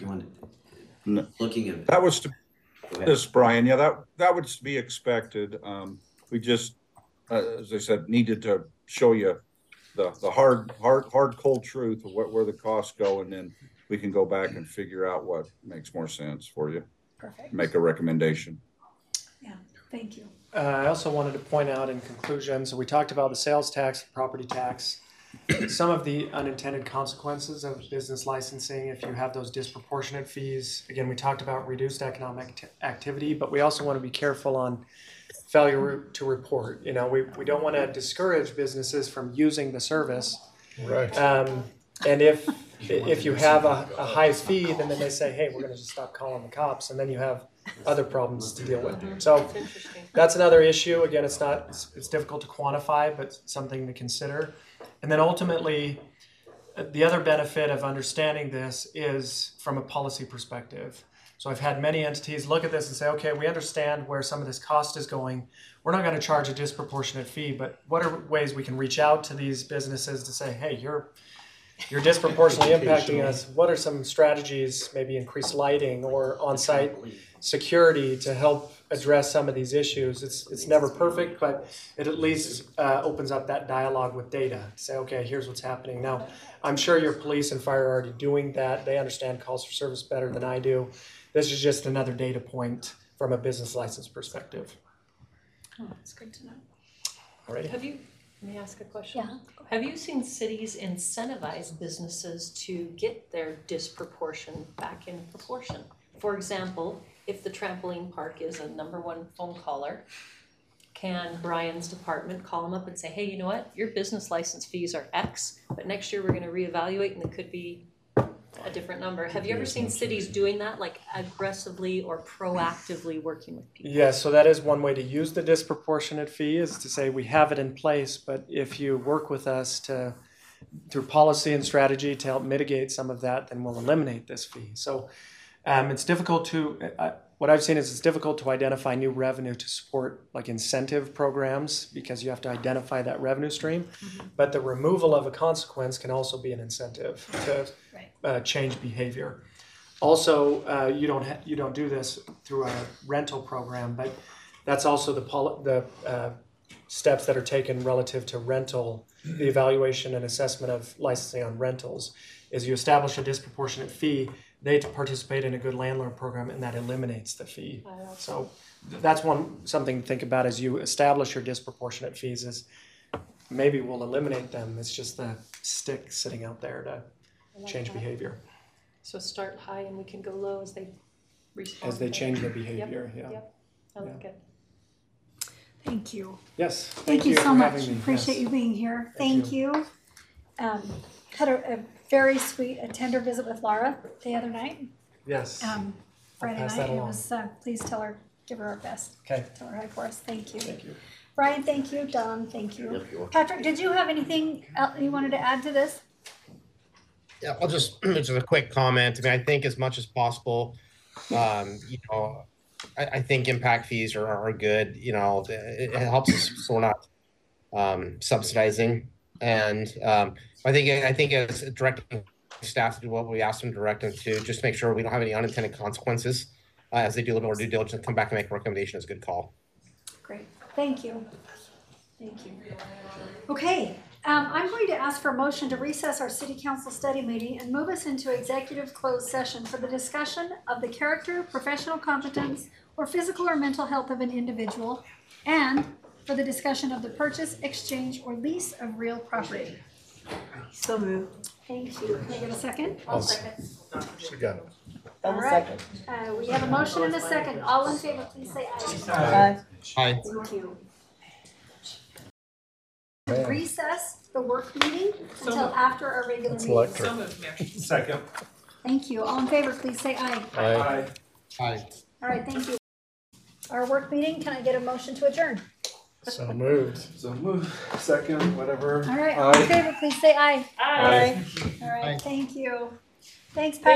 Looking at That was to, this, Brian, yeah, that would be expected. We just, as I said, needed to show you the hard, cold truth of where the costs go, and then we can go back and figure out what makes more sense for you. Perfect. Make a recommendation. Yeah, thank you. I also wanted to point out in conclusion, so we talked about the sales tax, property tax, some of the unintended consequences of business licensing if you have those disproportionate fees. Again, we talked about reduced economic activity, but we also want to be careful on failure to report. You know, we don't want to discourage businesses from using the service. Right. And if you have a high fee, then they may say, hey, we're going to just stop calling the cops, and then you have other problems to deal with. So that's another issue. Again, it's difficult to quantify, but something to consider. And then ultimately, the other benefit of understanding this is from a policy perspective. So I've had many entities look at this and say, okay, we understand where some of this cost is going. We're not going to charge a disproportionate fee, but what are ways we can reach out to these businesses to say, hey, you're disproportionately impacting us. What are some strategies, maybe increased lighting or on-site security to help address some of these issues. It's never perfect, but it at least opens up that dialogue with data. Say, okay, here's what's happening. Now, I'm sure your police and fire are already doing that. They understand calls for service better than I do. This is just another data point from a business license perspective. Oh, that's good to know. All right. Let me ask a question? Yeah. Have you seen cities incentivize businesses to get their disproportion back in proportion? For example, if the trampoline park is a #1 phone caller, can Brian's department call him up and say, hey, you know what? Your business license fees are X, but next year we're going to reevaluate and it could be a different number. Have you ever seen cities doing that, like aggressively or proactively working with people? Yeah, so that is one way to use the disproportionate fee, is to say we have it in place, but if you work with us through policy and strategy to help mitigate some of that, then we'll eliminate this fee. So it's difficult what I've seen is it's difficult to identify new revenue to support like incentive programs because you have to identify that revenue stream. But the removal of a consequence can also be an incentive to change behavior. Also, you don't do this through a rental program, but that's also the steps that are taken relative to rental. The evaluation and assessment of licensing on rentals is you establish a disproportionate fee. They participate in a good landlord program, and that eliminates the fee. So that's something to think about as you establish your disproportionate fees. Is maybe we'll eliminate them. It's just the stick sitting out there to change behavior. So start high and we can go low as they respond. As they change their behavior. Yep. I like it. Thank you. Yes. Thank you for so much. having me. Appreciate you being here. Thank you. Had a very sweet, tender visit with Laura the other night. Yes. Friday pass night. that It along. was. Please tell her, give her our best. Okay. Tell her hi for us. Thank you. Thank you. Brian, thank you. Don, thank you. Yep, you're welcome. Patrick, did you have anything else you wanted to add to this? Yeah, I'll just a quick comment. I mean, I think as much as possible, I think impact fees are good. It helps us so we're not subsidizing. And I think as directing staff to do what we ask them to direct them to, just make sure we don't have any unintended consequences as they do a little more due diligence, come back and make a recommendation is a good call. Great. Thank you. Thank you. Okay. I'm going to ask for a motion to recess our city council study meeting and move us into executive closed session for the discussion of the character, professional competence, or physical or mental health of an individual, and for the discussion of the purchase, exchange, or lease of real property. So moved. Thank you. Can I get a second? I'll second. She got it. All right. We have a motion and a second. All in favor, please say aye. Aye. Hi. Thank you. Recess the work meeting until after our regular That's meeting. electric. So moved, Mayor. Second. Thank you. All in favor, please say aye. Aye. Hi. All right, thank you. Our work meeting, can I get a motion to adjourn? So moved. So move. Second, whatever. All right, all in favor, please say aye. Aye. All right, thank you. Thanks, Pat.